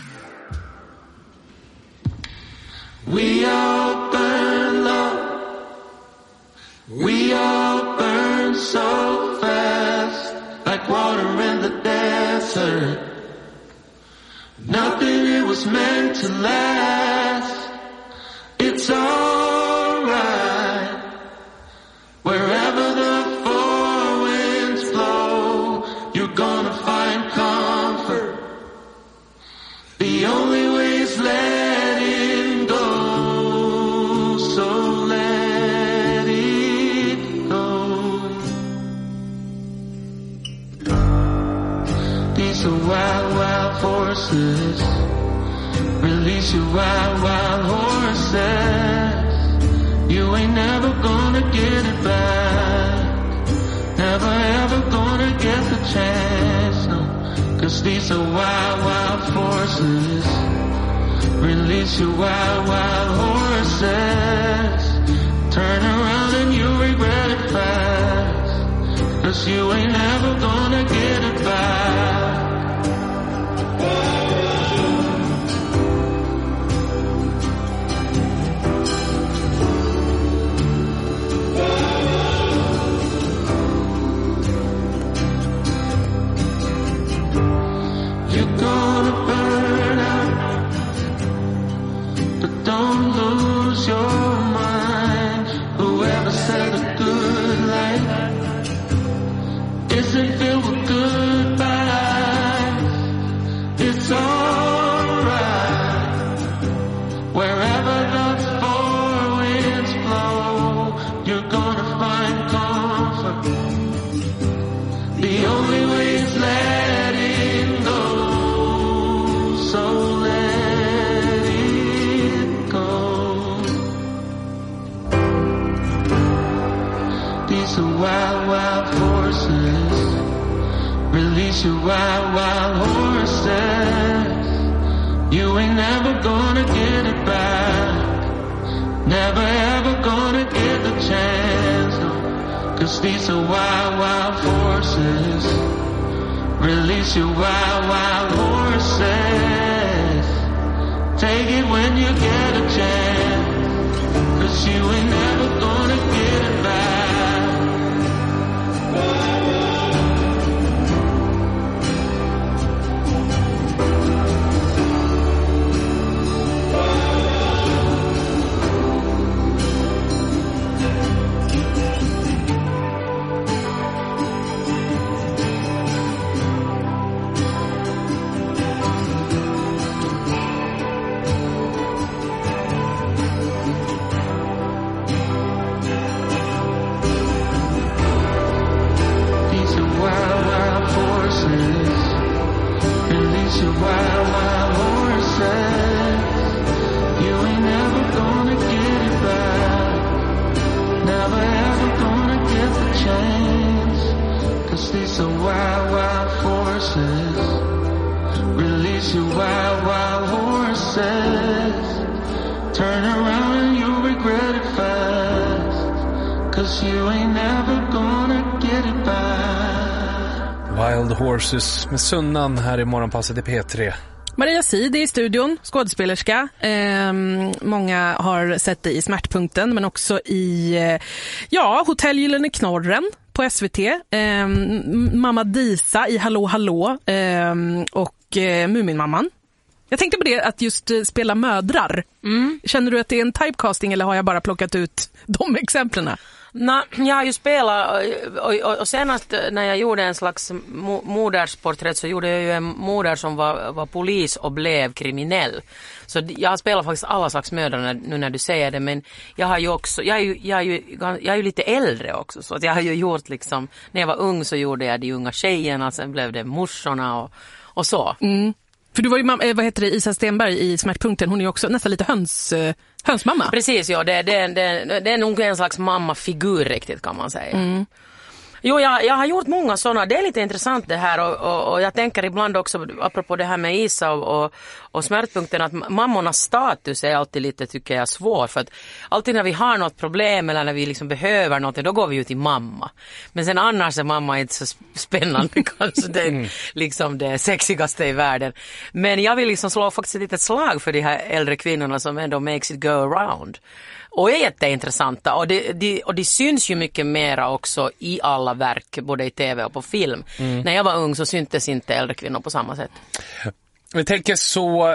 We all burn low. We all burn so fast, like water in the desert. Nothing it was meant to last. It's alright. Wherever the four winds blow, you're gonna find comfort. The only way is letting go. So let it go. These are wild, wild horses. Release your wild, wild horses. You ain't never gonna get it back. Never ever gonna get the chance, no. 'Cause these are wild, wild forces. Release your wild, wild horses. Turn around and you'll regret it fast. 'Cause you ain't never gonna get it back. You're gonna burn out, but don't lose your mind. Whoever said a good life isn't filled with goodbyes. It's alright. Wherever the four winds blow, you're gonna find comfort. The only way is letting go. So let it go. These are wild, wild forces. Release your wild, wild horses. You ain't never gonna get it back. Never ever gonna get the chance, no. 'Cause these are wild, wild forces. Release your wild, wild horses. Take it when you get a chance. 'Cause you ain't never gonna get it back. Release your wild, wild horses. You ain't never gonna get it back. never ever gonna get the chance. 'Cause these are wild, wild forces. Release your wild, wild horses. Turn around and you'll regret it fast. 'Cause you ain't never gonna get it back. Wild Horses med Sunnan här i morgonpasset i P3. Maria Cid är i studion, skådespelerska. Många har sett det i Smärtpunkten, men också i Hotell Gyllene Knorren på SVT. Mamma Disa i Hallå Hallå och Muminmamman. Jag tänkte på det, att just spela mödrar. Känner du att det är en typecasting eller har jag bara plockat ut de exemplen? Nej, jag har ju spelat och senast när jag gjorde en slags modersporträtt så gjorde jag ju en moder som var polis och blev kriminell. Så jag har spelat faktiskt alla slags mödrar nu när du säger det, men jag har ju också, jag är ju lite äldre också, så att jag har ju gjort liksom, när jag var ung så gjorde jag de unga tjejerna, sen blev det morsorna och så. För du var ju Isa Stenberg i Smärtpunkten, hon är ju också nästan lite hönsmamma. Precis, ja, det är nog en slags mammafigur riktigt, kan man säga. Jo, jag har gjort många sådana. Det är lite intressant det här och jag tänker ibland också, apropå det här med Isa och Smärtpunkten, att mammornas status är alltid lite, tycker jag, svår. För att alltid när vi har något problem eller när vi liksom behöver något, då går vi ut till mamma. Men sen annars är mamma inte så spännande kanske. Det är liksom det sexigaste i världen. Men jag vill liksom slå faktiskt ett litet slag för de här äldre kvinnorna som ändå makes it go around. Och är jätteintressanta och det syns ju mycket mera också i alla verk, både i tv och på film. När jag var ung så syntes inte äldre kvinnor på samma sätt. Vi tänker så,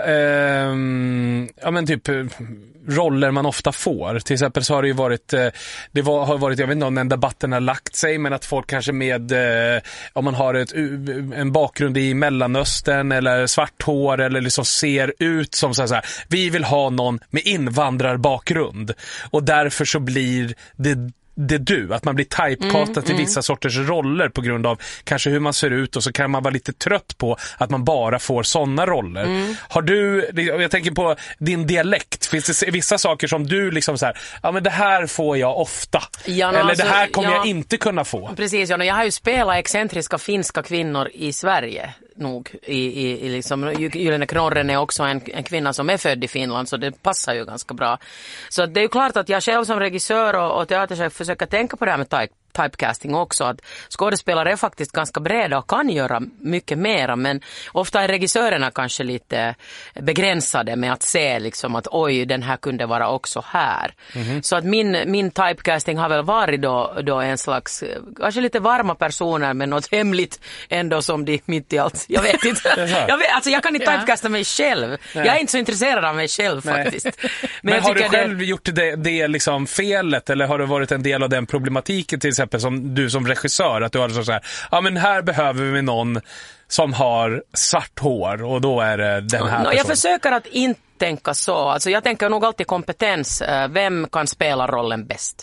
typ roller man ofta får. Till exempel så har det ju varit, har varit, jag vet inte om den debatten har lagt sig, men att folk kanske med, om man har en bakgrund i Mellanöstern eller svart hår eller liksom ser ut som så här, vi vill ha någon med invandrarbakgrund. Och därför så blir det att man blir typecastad till vissa sorters roller på grund av kanske hur man ser ut, och så kan man vara lite trött på att man bara får sådana roller. Har du, jag tänker på din dialekt, finns det vissa saker som du liksom så här, men det här får jag ofta, eller det här kommer jag inte kunna få? Precis, jag har ju spelat excentriska finska kvinnor i Sverige nog i liksom, Gyllene Knorren är också en kvinna som är född i Finland, så det passar ju ganska bra. Så det är ju klart att jag själv som regissör och teaterchef försöker tänka på det här med typecasting också, att skådespelare är faktiskt ganska breda och kan göra mycket mera, men ofta är regissörerna kanske lite begränsade med att se liksom att oj, den här kunde vara också här. Så att min typecasting har väl varit då en slags, kanske lite varma personer men något hemligt ändå som de mitt i allt. Jag vet inte. Jag kan inte typecasta mig själv. Jag är inte så intresserad av mig själv faktiskt. Men har du själv gjort det liksom felet, eller har det varit en del av den problematiken till exempel som du som regissör, att du har så här, men här behöver vi någon som har svart hår och då är det den här personen? Jag försöker att inte tänka så. Alltså jag tänker nog alltid kompetens. Vem kan spela rollen bäst?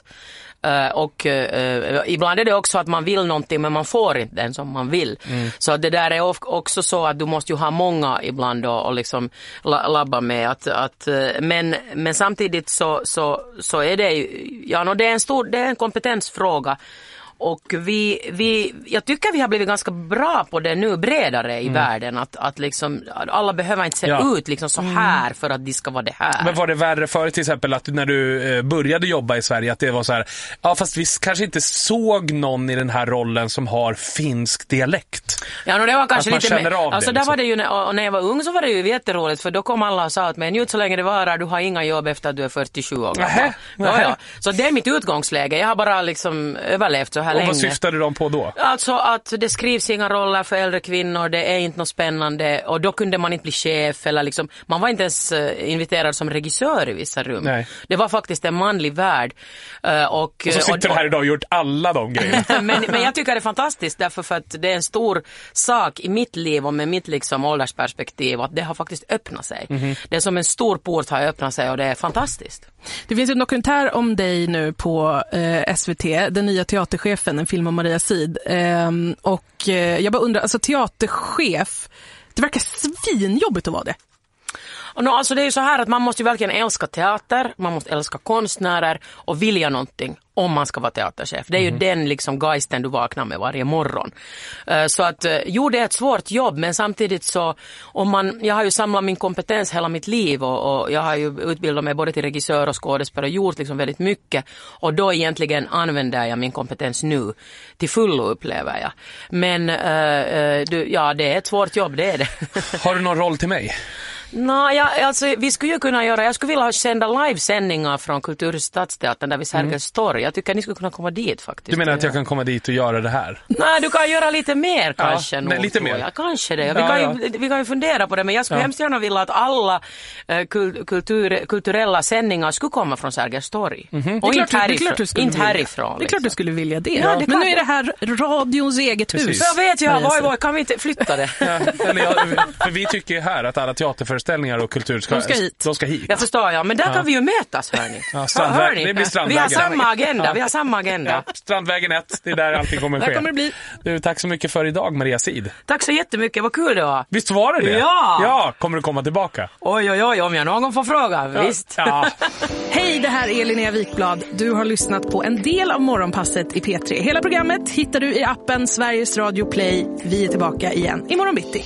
Och ibland är det också att man vill någonting men man får inte den som man vill. Så det där är också så att du måste ju ha många ibland och liksom labba med att men samtidigt så är det ju, det är en kompetensfråga. Och jag tycker vi har blivit ganska bra på det nu, bredare i världen, att liksom alla behöver inte se ut liksom så här för att de ska vara det här. Men var det värre för till exempel att när du började jobba i Sverige att det var så här, fast vi kanske inte såg någon i den här rollen som har finsk dialekt? Ja, det var kanske lite mer, alltså där var det ju, när jag var ung så var det ju jätteroligt, för då kom alla och sa att men njut så länge det varar, du har inga jobb efter att du är 47 år gammal. Ja. Så det är mitt utgångsläge, jag har bara liksom överlevt så här länge. Och vad syftade de på då? Alltså att det skrivs inga roller för äldre kvinnor, det är inte något spännande, och då kunde man inte bli chef eller liksom, man var inte ens inviterad som regissör i vissa rum. Nej. Det var faktiskt en manlig värld. Och så sitter du här idag och gjort alla de grejerna. men jag tycker det är fantastiskt därför för att det är en stor sak i mitt liv och med mitt liksom åldersperspektiv att det har faktiskt öppnat sig. Det är som en stor port har öppnat sig och det är fantastiskt. Det finns en dokumentär om dig nu på SVT, Den nya teaterchefen, en film om Maria Cid. Och jag bara undrar, alltså teaterchef, det verkar svinjobbigt att vara det. Alltså det är ju så här att man måste ju verkligen älska teater, man måste älska konstnärer och vilja någonting om man ska vara teaterchef. Det är ju den liksom geisten du vaknar med varje morgon. Så att jo, det är ett svårt jobb, men samtidigt så jag har ju samlat min kompetens hela mitt liv och jag har ju utbildat mig både till regissör och skådespelare och gjort liksom väldigt mycket, och då egentligen använder jag min kompetens nu till fullo, upplever jag. Men det är ett svårt jobb, det är det. Har du någon roll till mig? Alltså, vi skulle ju kunna jag skulle vilja sända livesändningar från Kulturstadsteatern där vid Sergels torg. Jag tycker att ni skulle kunna komma dit faktiskt. Du menar att jag kan komma dit och göra det här? Nej, du kan göra lite mer kanske. Nej, lite mer. Kanske det. Vi kan ju fundera på det, men jag skulle hemskt gärna vilja att alla kulturella sändningar skulle komma från Sergels torg. Och inte härifrån. Det är klart du skulle vilja det. Ja, men nu är det här radions eget hus. Jag vet, kan vi inte flytta det? För vi tycker ju här att alla teaterföreställningar och kultur ska hit. Jag förstår, men där kan vi ju mötas, hörni. Det blir Strandvägen. Vi har samma agenda. Strandvägen 1, det är där allting kommer ske. Där kommer det bli. Tack så mycket för idag, Maria Sid. Tack så jättemycket, vad kul det var. Visst var det? Ja, kommer du komma tillbaka? Oj, om jag någon får fråga, visst. Ja. Hej, det här är Linnea Wikblad. Du har lyssnat på en del av Morgonpasset i P3. Hela programmet hittar du i appen Sveriges Radio Play. Vi är tillbaka igen imorgon bitti.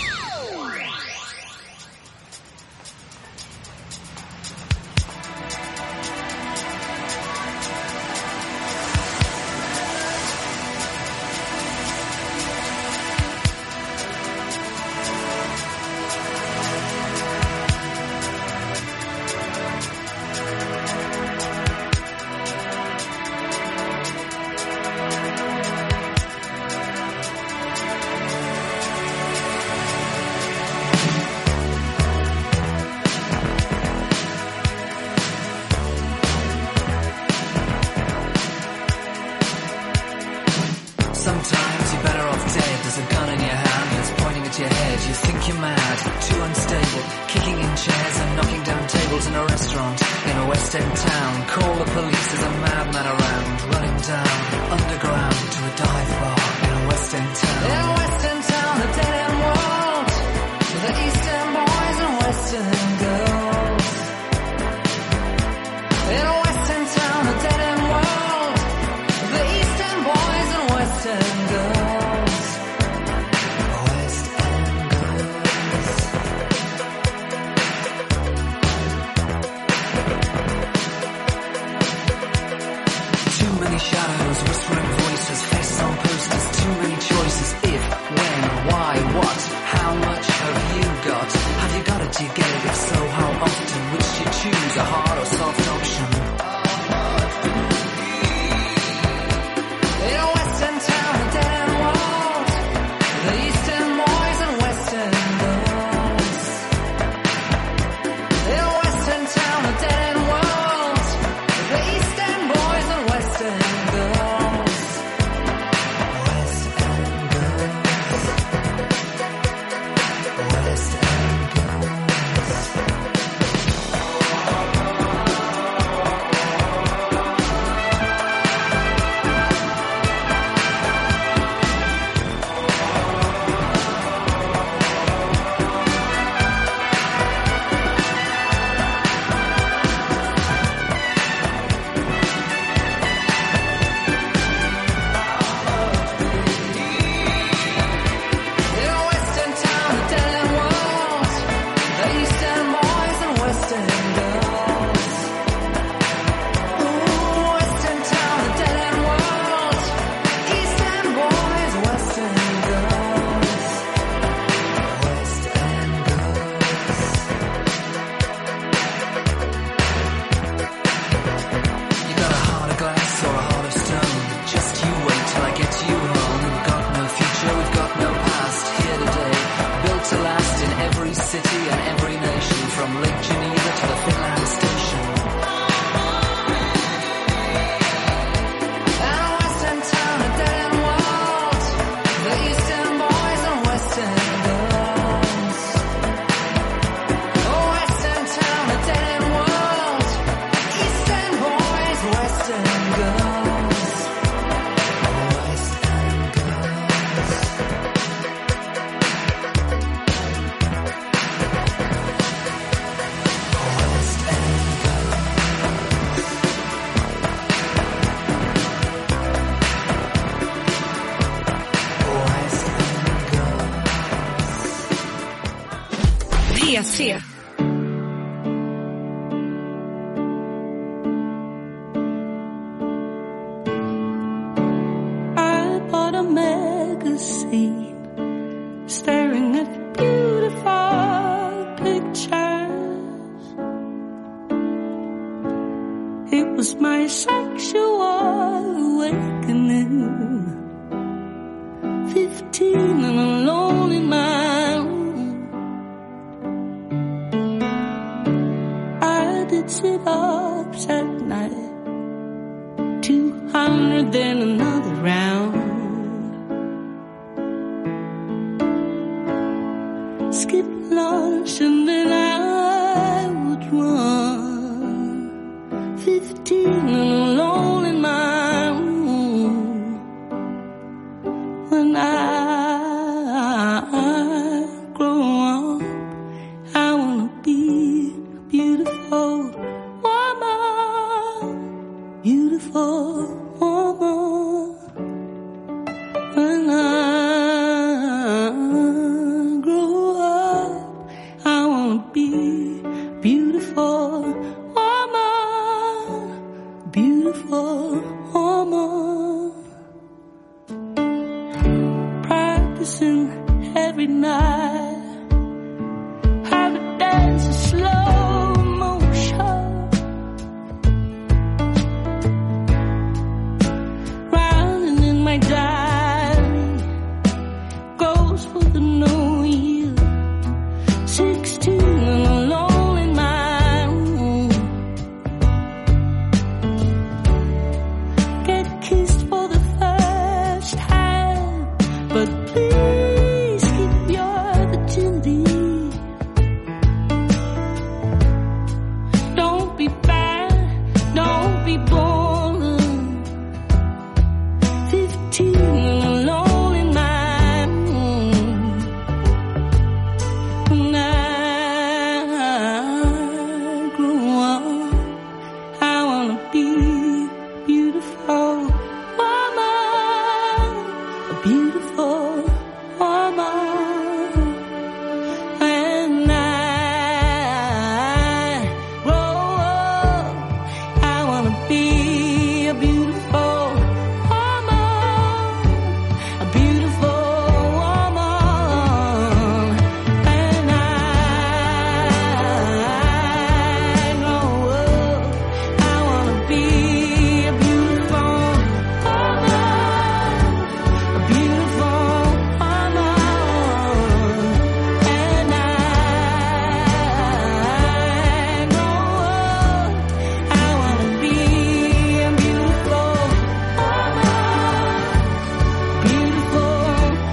Sometimes you're better off dead. There's a gun in your hand that's pointing at your head. You think you're mad, too unstable, kicking in chairs and knocking down tables in a restaurant in a West End town. Call the police, there's a madman around, running down underground to a dive bar in a West End town. In a West End town, a dead end world, with the Eastern boys and Western girls. In a West End town, a dead end world, with the Eastern boys and Western girls. West End girls. Too many shadows, whispering voices, faces on posters, too many choices. P3. I bought a magazine, staring at beautiful pictures. It was my sexual awakening. 15 and alone in my room. I did sit-ups at night, 200 then another round. Skip lunch and then I would run. 15 and alone in my room. When I grow up, I wanna be a beautiful woman. Beautiful woman. When I grow up, I wanna be a beautiful woman. Beautiful woman. Practicing every night how to dance in slow motion. Writing in my diary goes for the new year. 16 and alone in my room. Get kissed for the first time, but please keep your virginity. Don't be bad, don't be boring. 15 and alone in my room. When I grow up, I wanna be beautiful woman. A beautiful woman. When I grow up, I wanna be a beautiful woman. A beautiful woman. When I grow up, I wanna be a beautiful woman. A beautiful woman. And I grow up, I wanna be a beautiful woman. Beautiful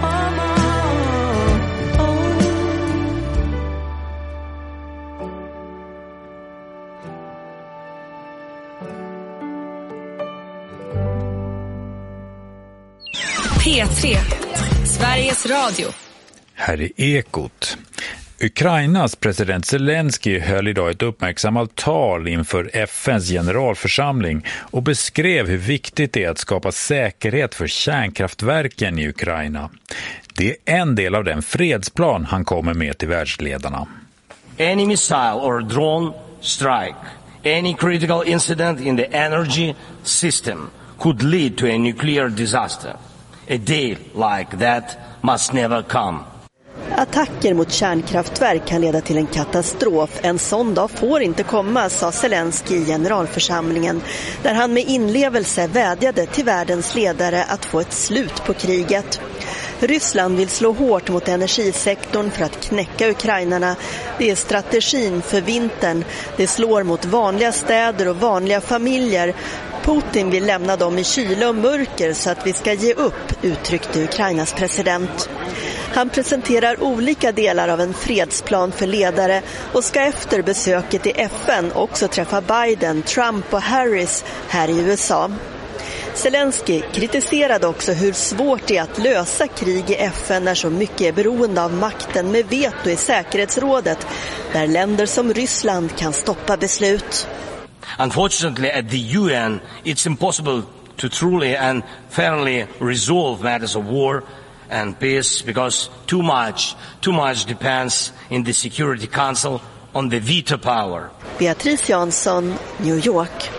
P3. Sveriges Radio. Här är Ekot. Ukrainas president Zelensky höll idag ett uppmärksammat tal inför FNs generalförsamling och beskrev hur viktigt det är att skapa säkerhet för kärnkraftverken i Ukraina. Det är en del av den fredsplan han kommer med till världsledarna. Any missile or drone strike, any critical incident in the energy system could lead to a nuclear disaster. A day like that must never come. Attacker mot kärnkraftverk kan leda till en katastrof. En sån dag får inte komma, sa Zelensky i generalförsamlingen, där han med inlevelse vädjade till världens ledare att få ett slut på kriget. Ryssland vill slå hårt mot energisektorn för att knäcka ukrainarna. Det är strategin för vintern. Det slår mot vanliga städer och vanliga familjer. Putin vill lämna dem i kyla och mörker så att vi ska ge upp, uttryckte Ukrainas president. Han presenterar olika delar av en fredsplan för ledare och ska efter besöket i FN också träffa Biden, Trump och Harris här i USA. Zelensky kritiserade också hur svårt det är att lösa krig i FN när så mycket är beroende av makten med veto i säkerhetsrådet, där länder som Ryssland kan stoppa beslut. Unfortunately, at the UN, it's impossible to truly and fairly resolve matters of war and peace, because too much depends in the Security Council on the veto power. Beatrice Jansson, New York.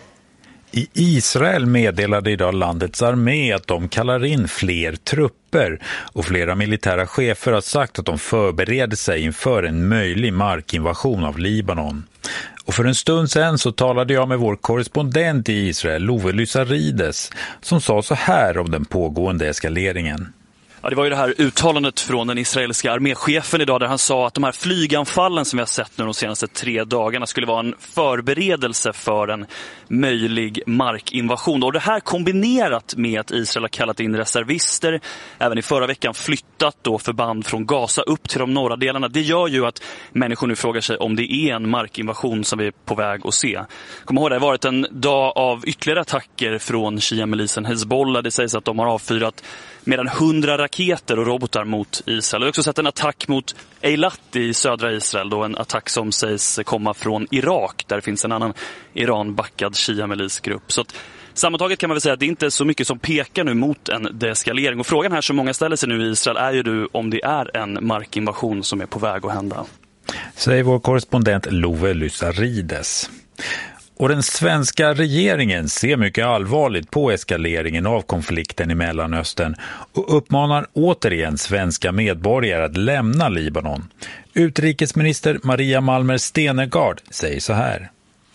I Israel meddelade idag landets armé att de kallar in fler trupper och flera militära chefer har sagt att de förbereder sig inför en möjlig markinvasion av Libanon. Och för en stund sedan så talade jag med vår korrespondent i Israel, Love Lysarides, som sa så här om den pågående eskaleringen. Ja, det var ju det här uttalandet från den israeliska arméchefen idag där han sa att de här flyganfallen som vi har sett nu de senaste 3 dagarna skulle vara en förberedelse för en möjlig markinvasion. Och det här kombinerat med att Israel har kallat in reservister, även i förra veckan flyttat då förband från Gaza upp till de norra delarna. Det gör ju att människor nu frågar sig om det är en markinvasion som vi är på väg att se. Kom ihåg, det har varit en dag av ytterligare attacker från Shia-milisen Hezbollah. Det sägs att de har avfyrat mer än 100 raketer och robotar mot Israel. Jag har också sett en attack mot Eilat i södra Israel, då en attack som sägs komma från Irak. Där finns en annan Iran-backad Shia-milisgrupp. Så att sammantaget kan man väl säga att det inte är så mycket som pekar nu mot en deeskalering. Och frågan här som många ställer sig nu i Israel är ju om det är en markinvasion som är på väg att hända. Säger vår korrespondent Love Lysarides. Och den svenska regeringen ser mycket allvarligt på eskaleringen av konflikten i Mellanöstern och uppmanar återigen svenska medborgare att lämna Libanon. Utrikesminister Maria Malmer Stenergard säger så här.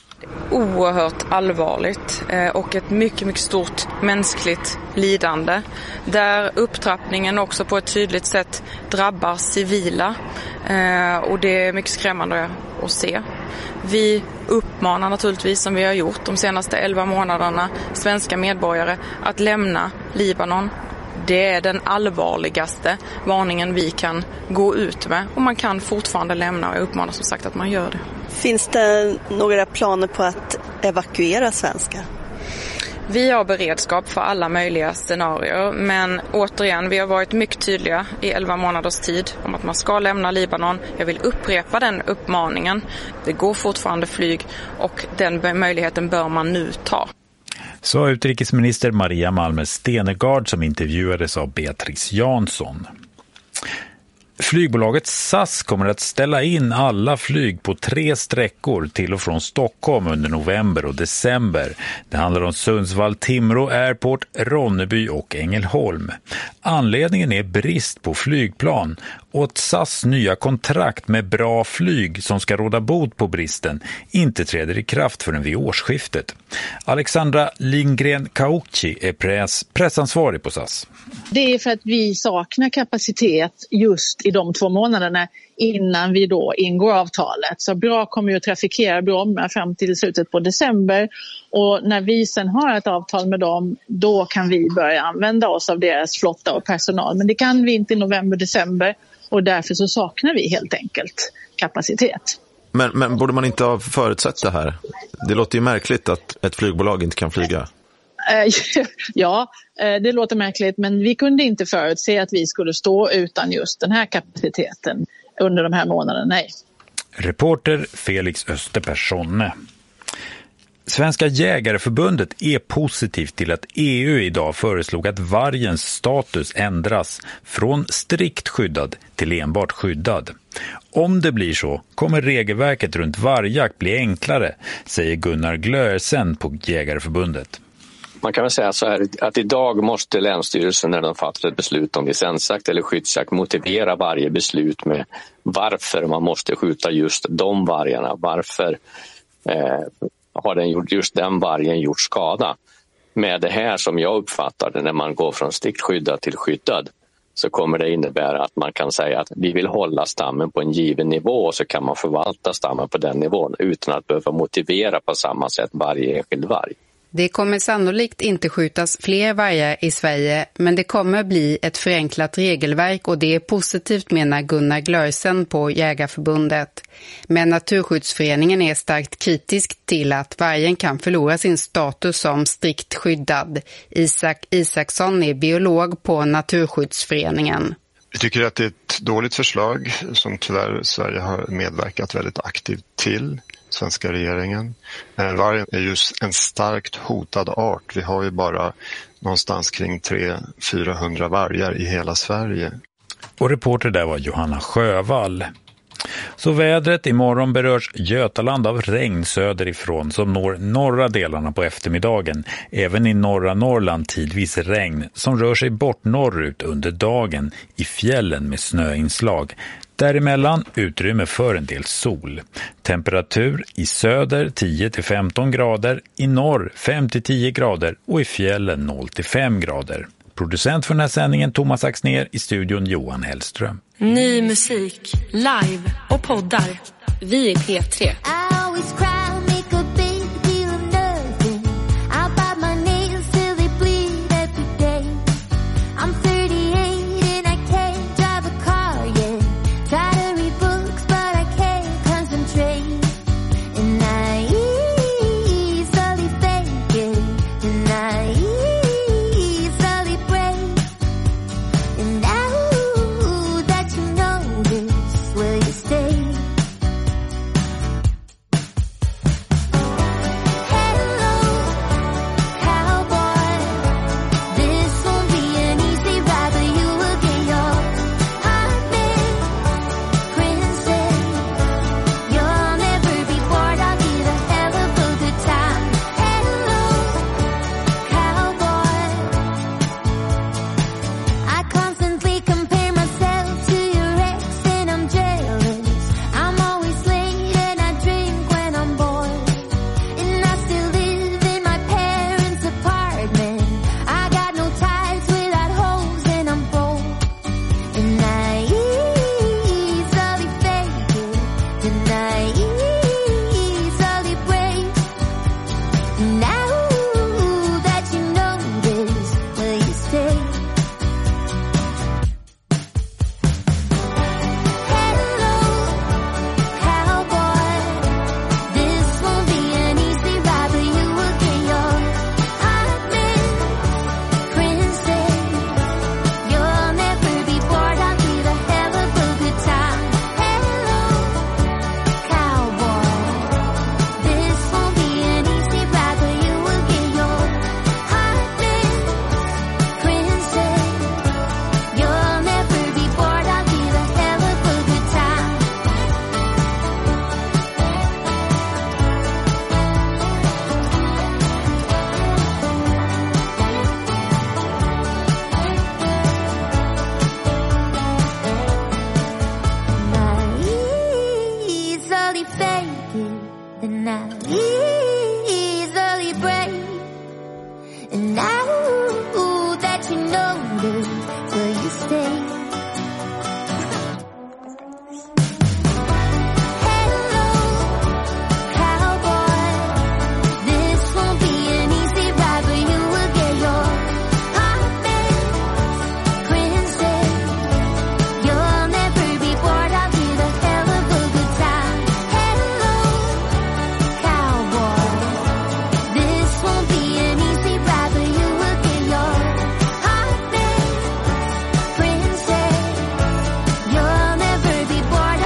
Oerhört allvarligt och ett mycket stort mänskligt lidande där upptrappningen också på ett tydligt sätt drabbar civila och det är mycket skrämmande att se. Vi uppmanar naturligtvis, som vi har gjort de senaste 11 månaderna, svenska medborgare att lämna Libanon. Det är den allvarligaste varningen vi kan gå ut med och man kan fortfarande lämna och uppmanar som sagt att man gör det. Finns det några planer på att evakuera svenskar? Vi har beredskap för alla möjliga scenarier, men återigen, vi har varit mycket tydliga i 11 månaders tid om att man ska lämna Libanon. Jag vill upprepa den uppmaningen. Det går fortfarande flyg och den möjligheten bör man nu ta. Så utrikesminister Maria Malmer Stenergard som intervjuades av Beatrice Jansson. Flygbolaget SAS kommer att ställa in alla flyg på 3 sträckor till och från Stockholm under november och december. Det handlar om Sundsvall, Timrå Airport, Ronneby och Ängelholm. Anledningen är brist på flygplan och att SAS nya kontrakt med bra flyg som ska råda bot på bristen inte träder i kraft förrän vid årsskiftet. Alexandra Lindgren-Kauchi är pressansvarig på SAS. Det är för att vi saknar kapacitet just i de 2 månaderna innan vi då ingår avtalet. Så BRA kommer ju att trafikera Bromma fram till slutet på december och när vi sen har ett avtal med dem då kan vi börja använda oss av deras flotta och personal. Men det kan vi inte i november-december och därför så saknar vi helt enkelt kapacitet. Men borde man inte ha förutsett det här? Det låter ju märkligt att ett flygbolag inte kan flyga. Ja, det låter märkligt men vi kunde inte förutse att vi skulle stå utan just den här kapaciteten under de här månaderna, nej. Reporter Felix Österpersson. Svenska jägareförbundet är positivt till att EU idag föreslog att vargens status ändras från strikt skyddad till enbart skyddad. Om det blir så kommer regelverket runt vargjakt bli enklare, säger Gunnar Glörsen på Jägareförbundet. Man kan väl säga så här att idag måste länsstyrelsen när de fattar ett beslut om licensjakt eller skyddsjakt motivera varje beslut med varför man måste skjuta just de vargarna. Varför har just den vargen gjort skada? Med det här som jag uppfattar det när man går från strikt skyddad till skyddad så kommer det innebära att man kan säga att vi vill hålla stammen på en given nivå och så kan man förvalta stammen på den nivån utan att behöva motivera på samma sätt varje enskild varg. Det kommer sannolikt inte skjutas fler vargar i Sverige, men det kommer bli ett förenklat regelverk och det är positivt, menar Gunnar Glörsen på Jägarförbundet. Men Naturskyddsföreningen är starkt kritisk till att vargen kan förlora sin status som strikt skyddad. Isak Isaksson är biolog på Naturskyddsföreningen. Vi tycker att det är ett dåligt förslag som tyvärr Sverige har medverkat väldigt aktivt till. Svenska regeringen. Vargen är just en starkt hotad art. Vi har ju bara någonstans kring 300-400 vargar i hela Sverige. Och reporter där var Johanna Sjövall. Så vädret imorgon berörs Götaland av regn söderifrån som når norra delarna på eftermiddagen. Även i norra Norrland tidvis regn som rör sig bort norrut under dagen i fjällen med snöinslag. Däremellan utrymme för en del sol. Temperatur i söder 10-15 grader, i norr 5-10 grader och i fjällen 0-5 grader. Producent för den här sändningen Thomas Axner, i studion Johan Hellström. Ny musik, live och poddar. Vi är P3.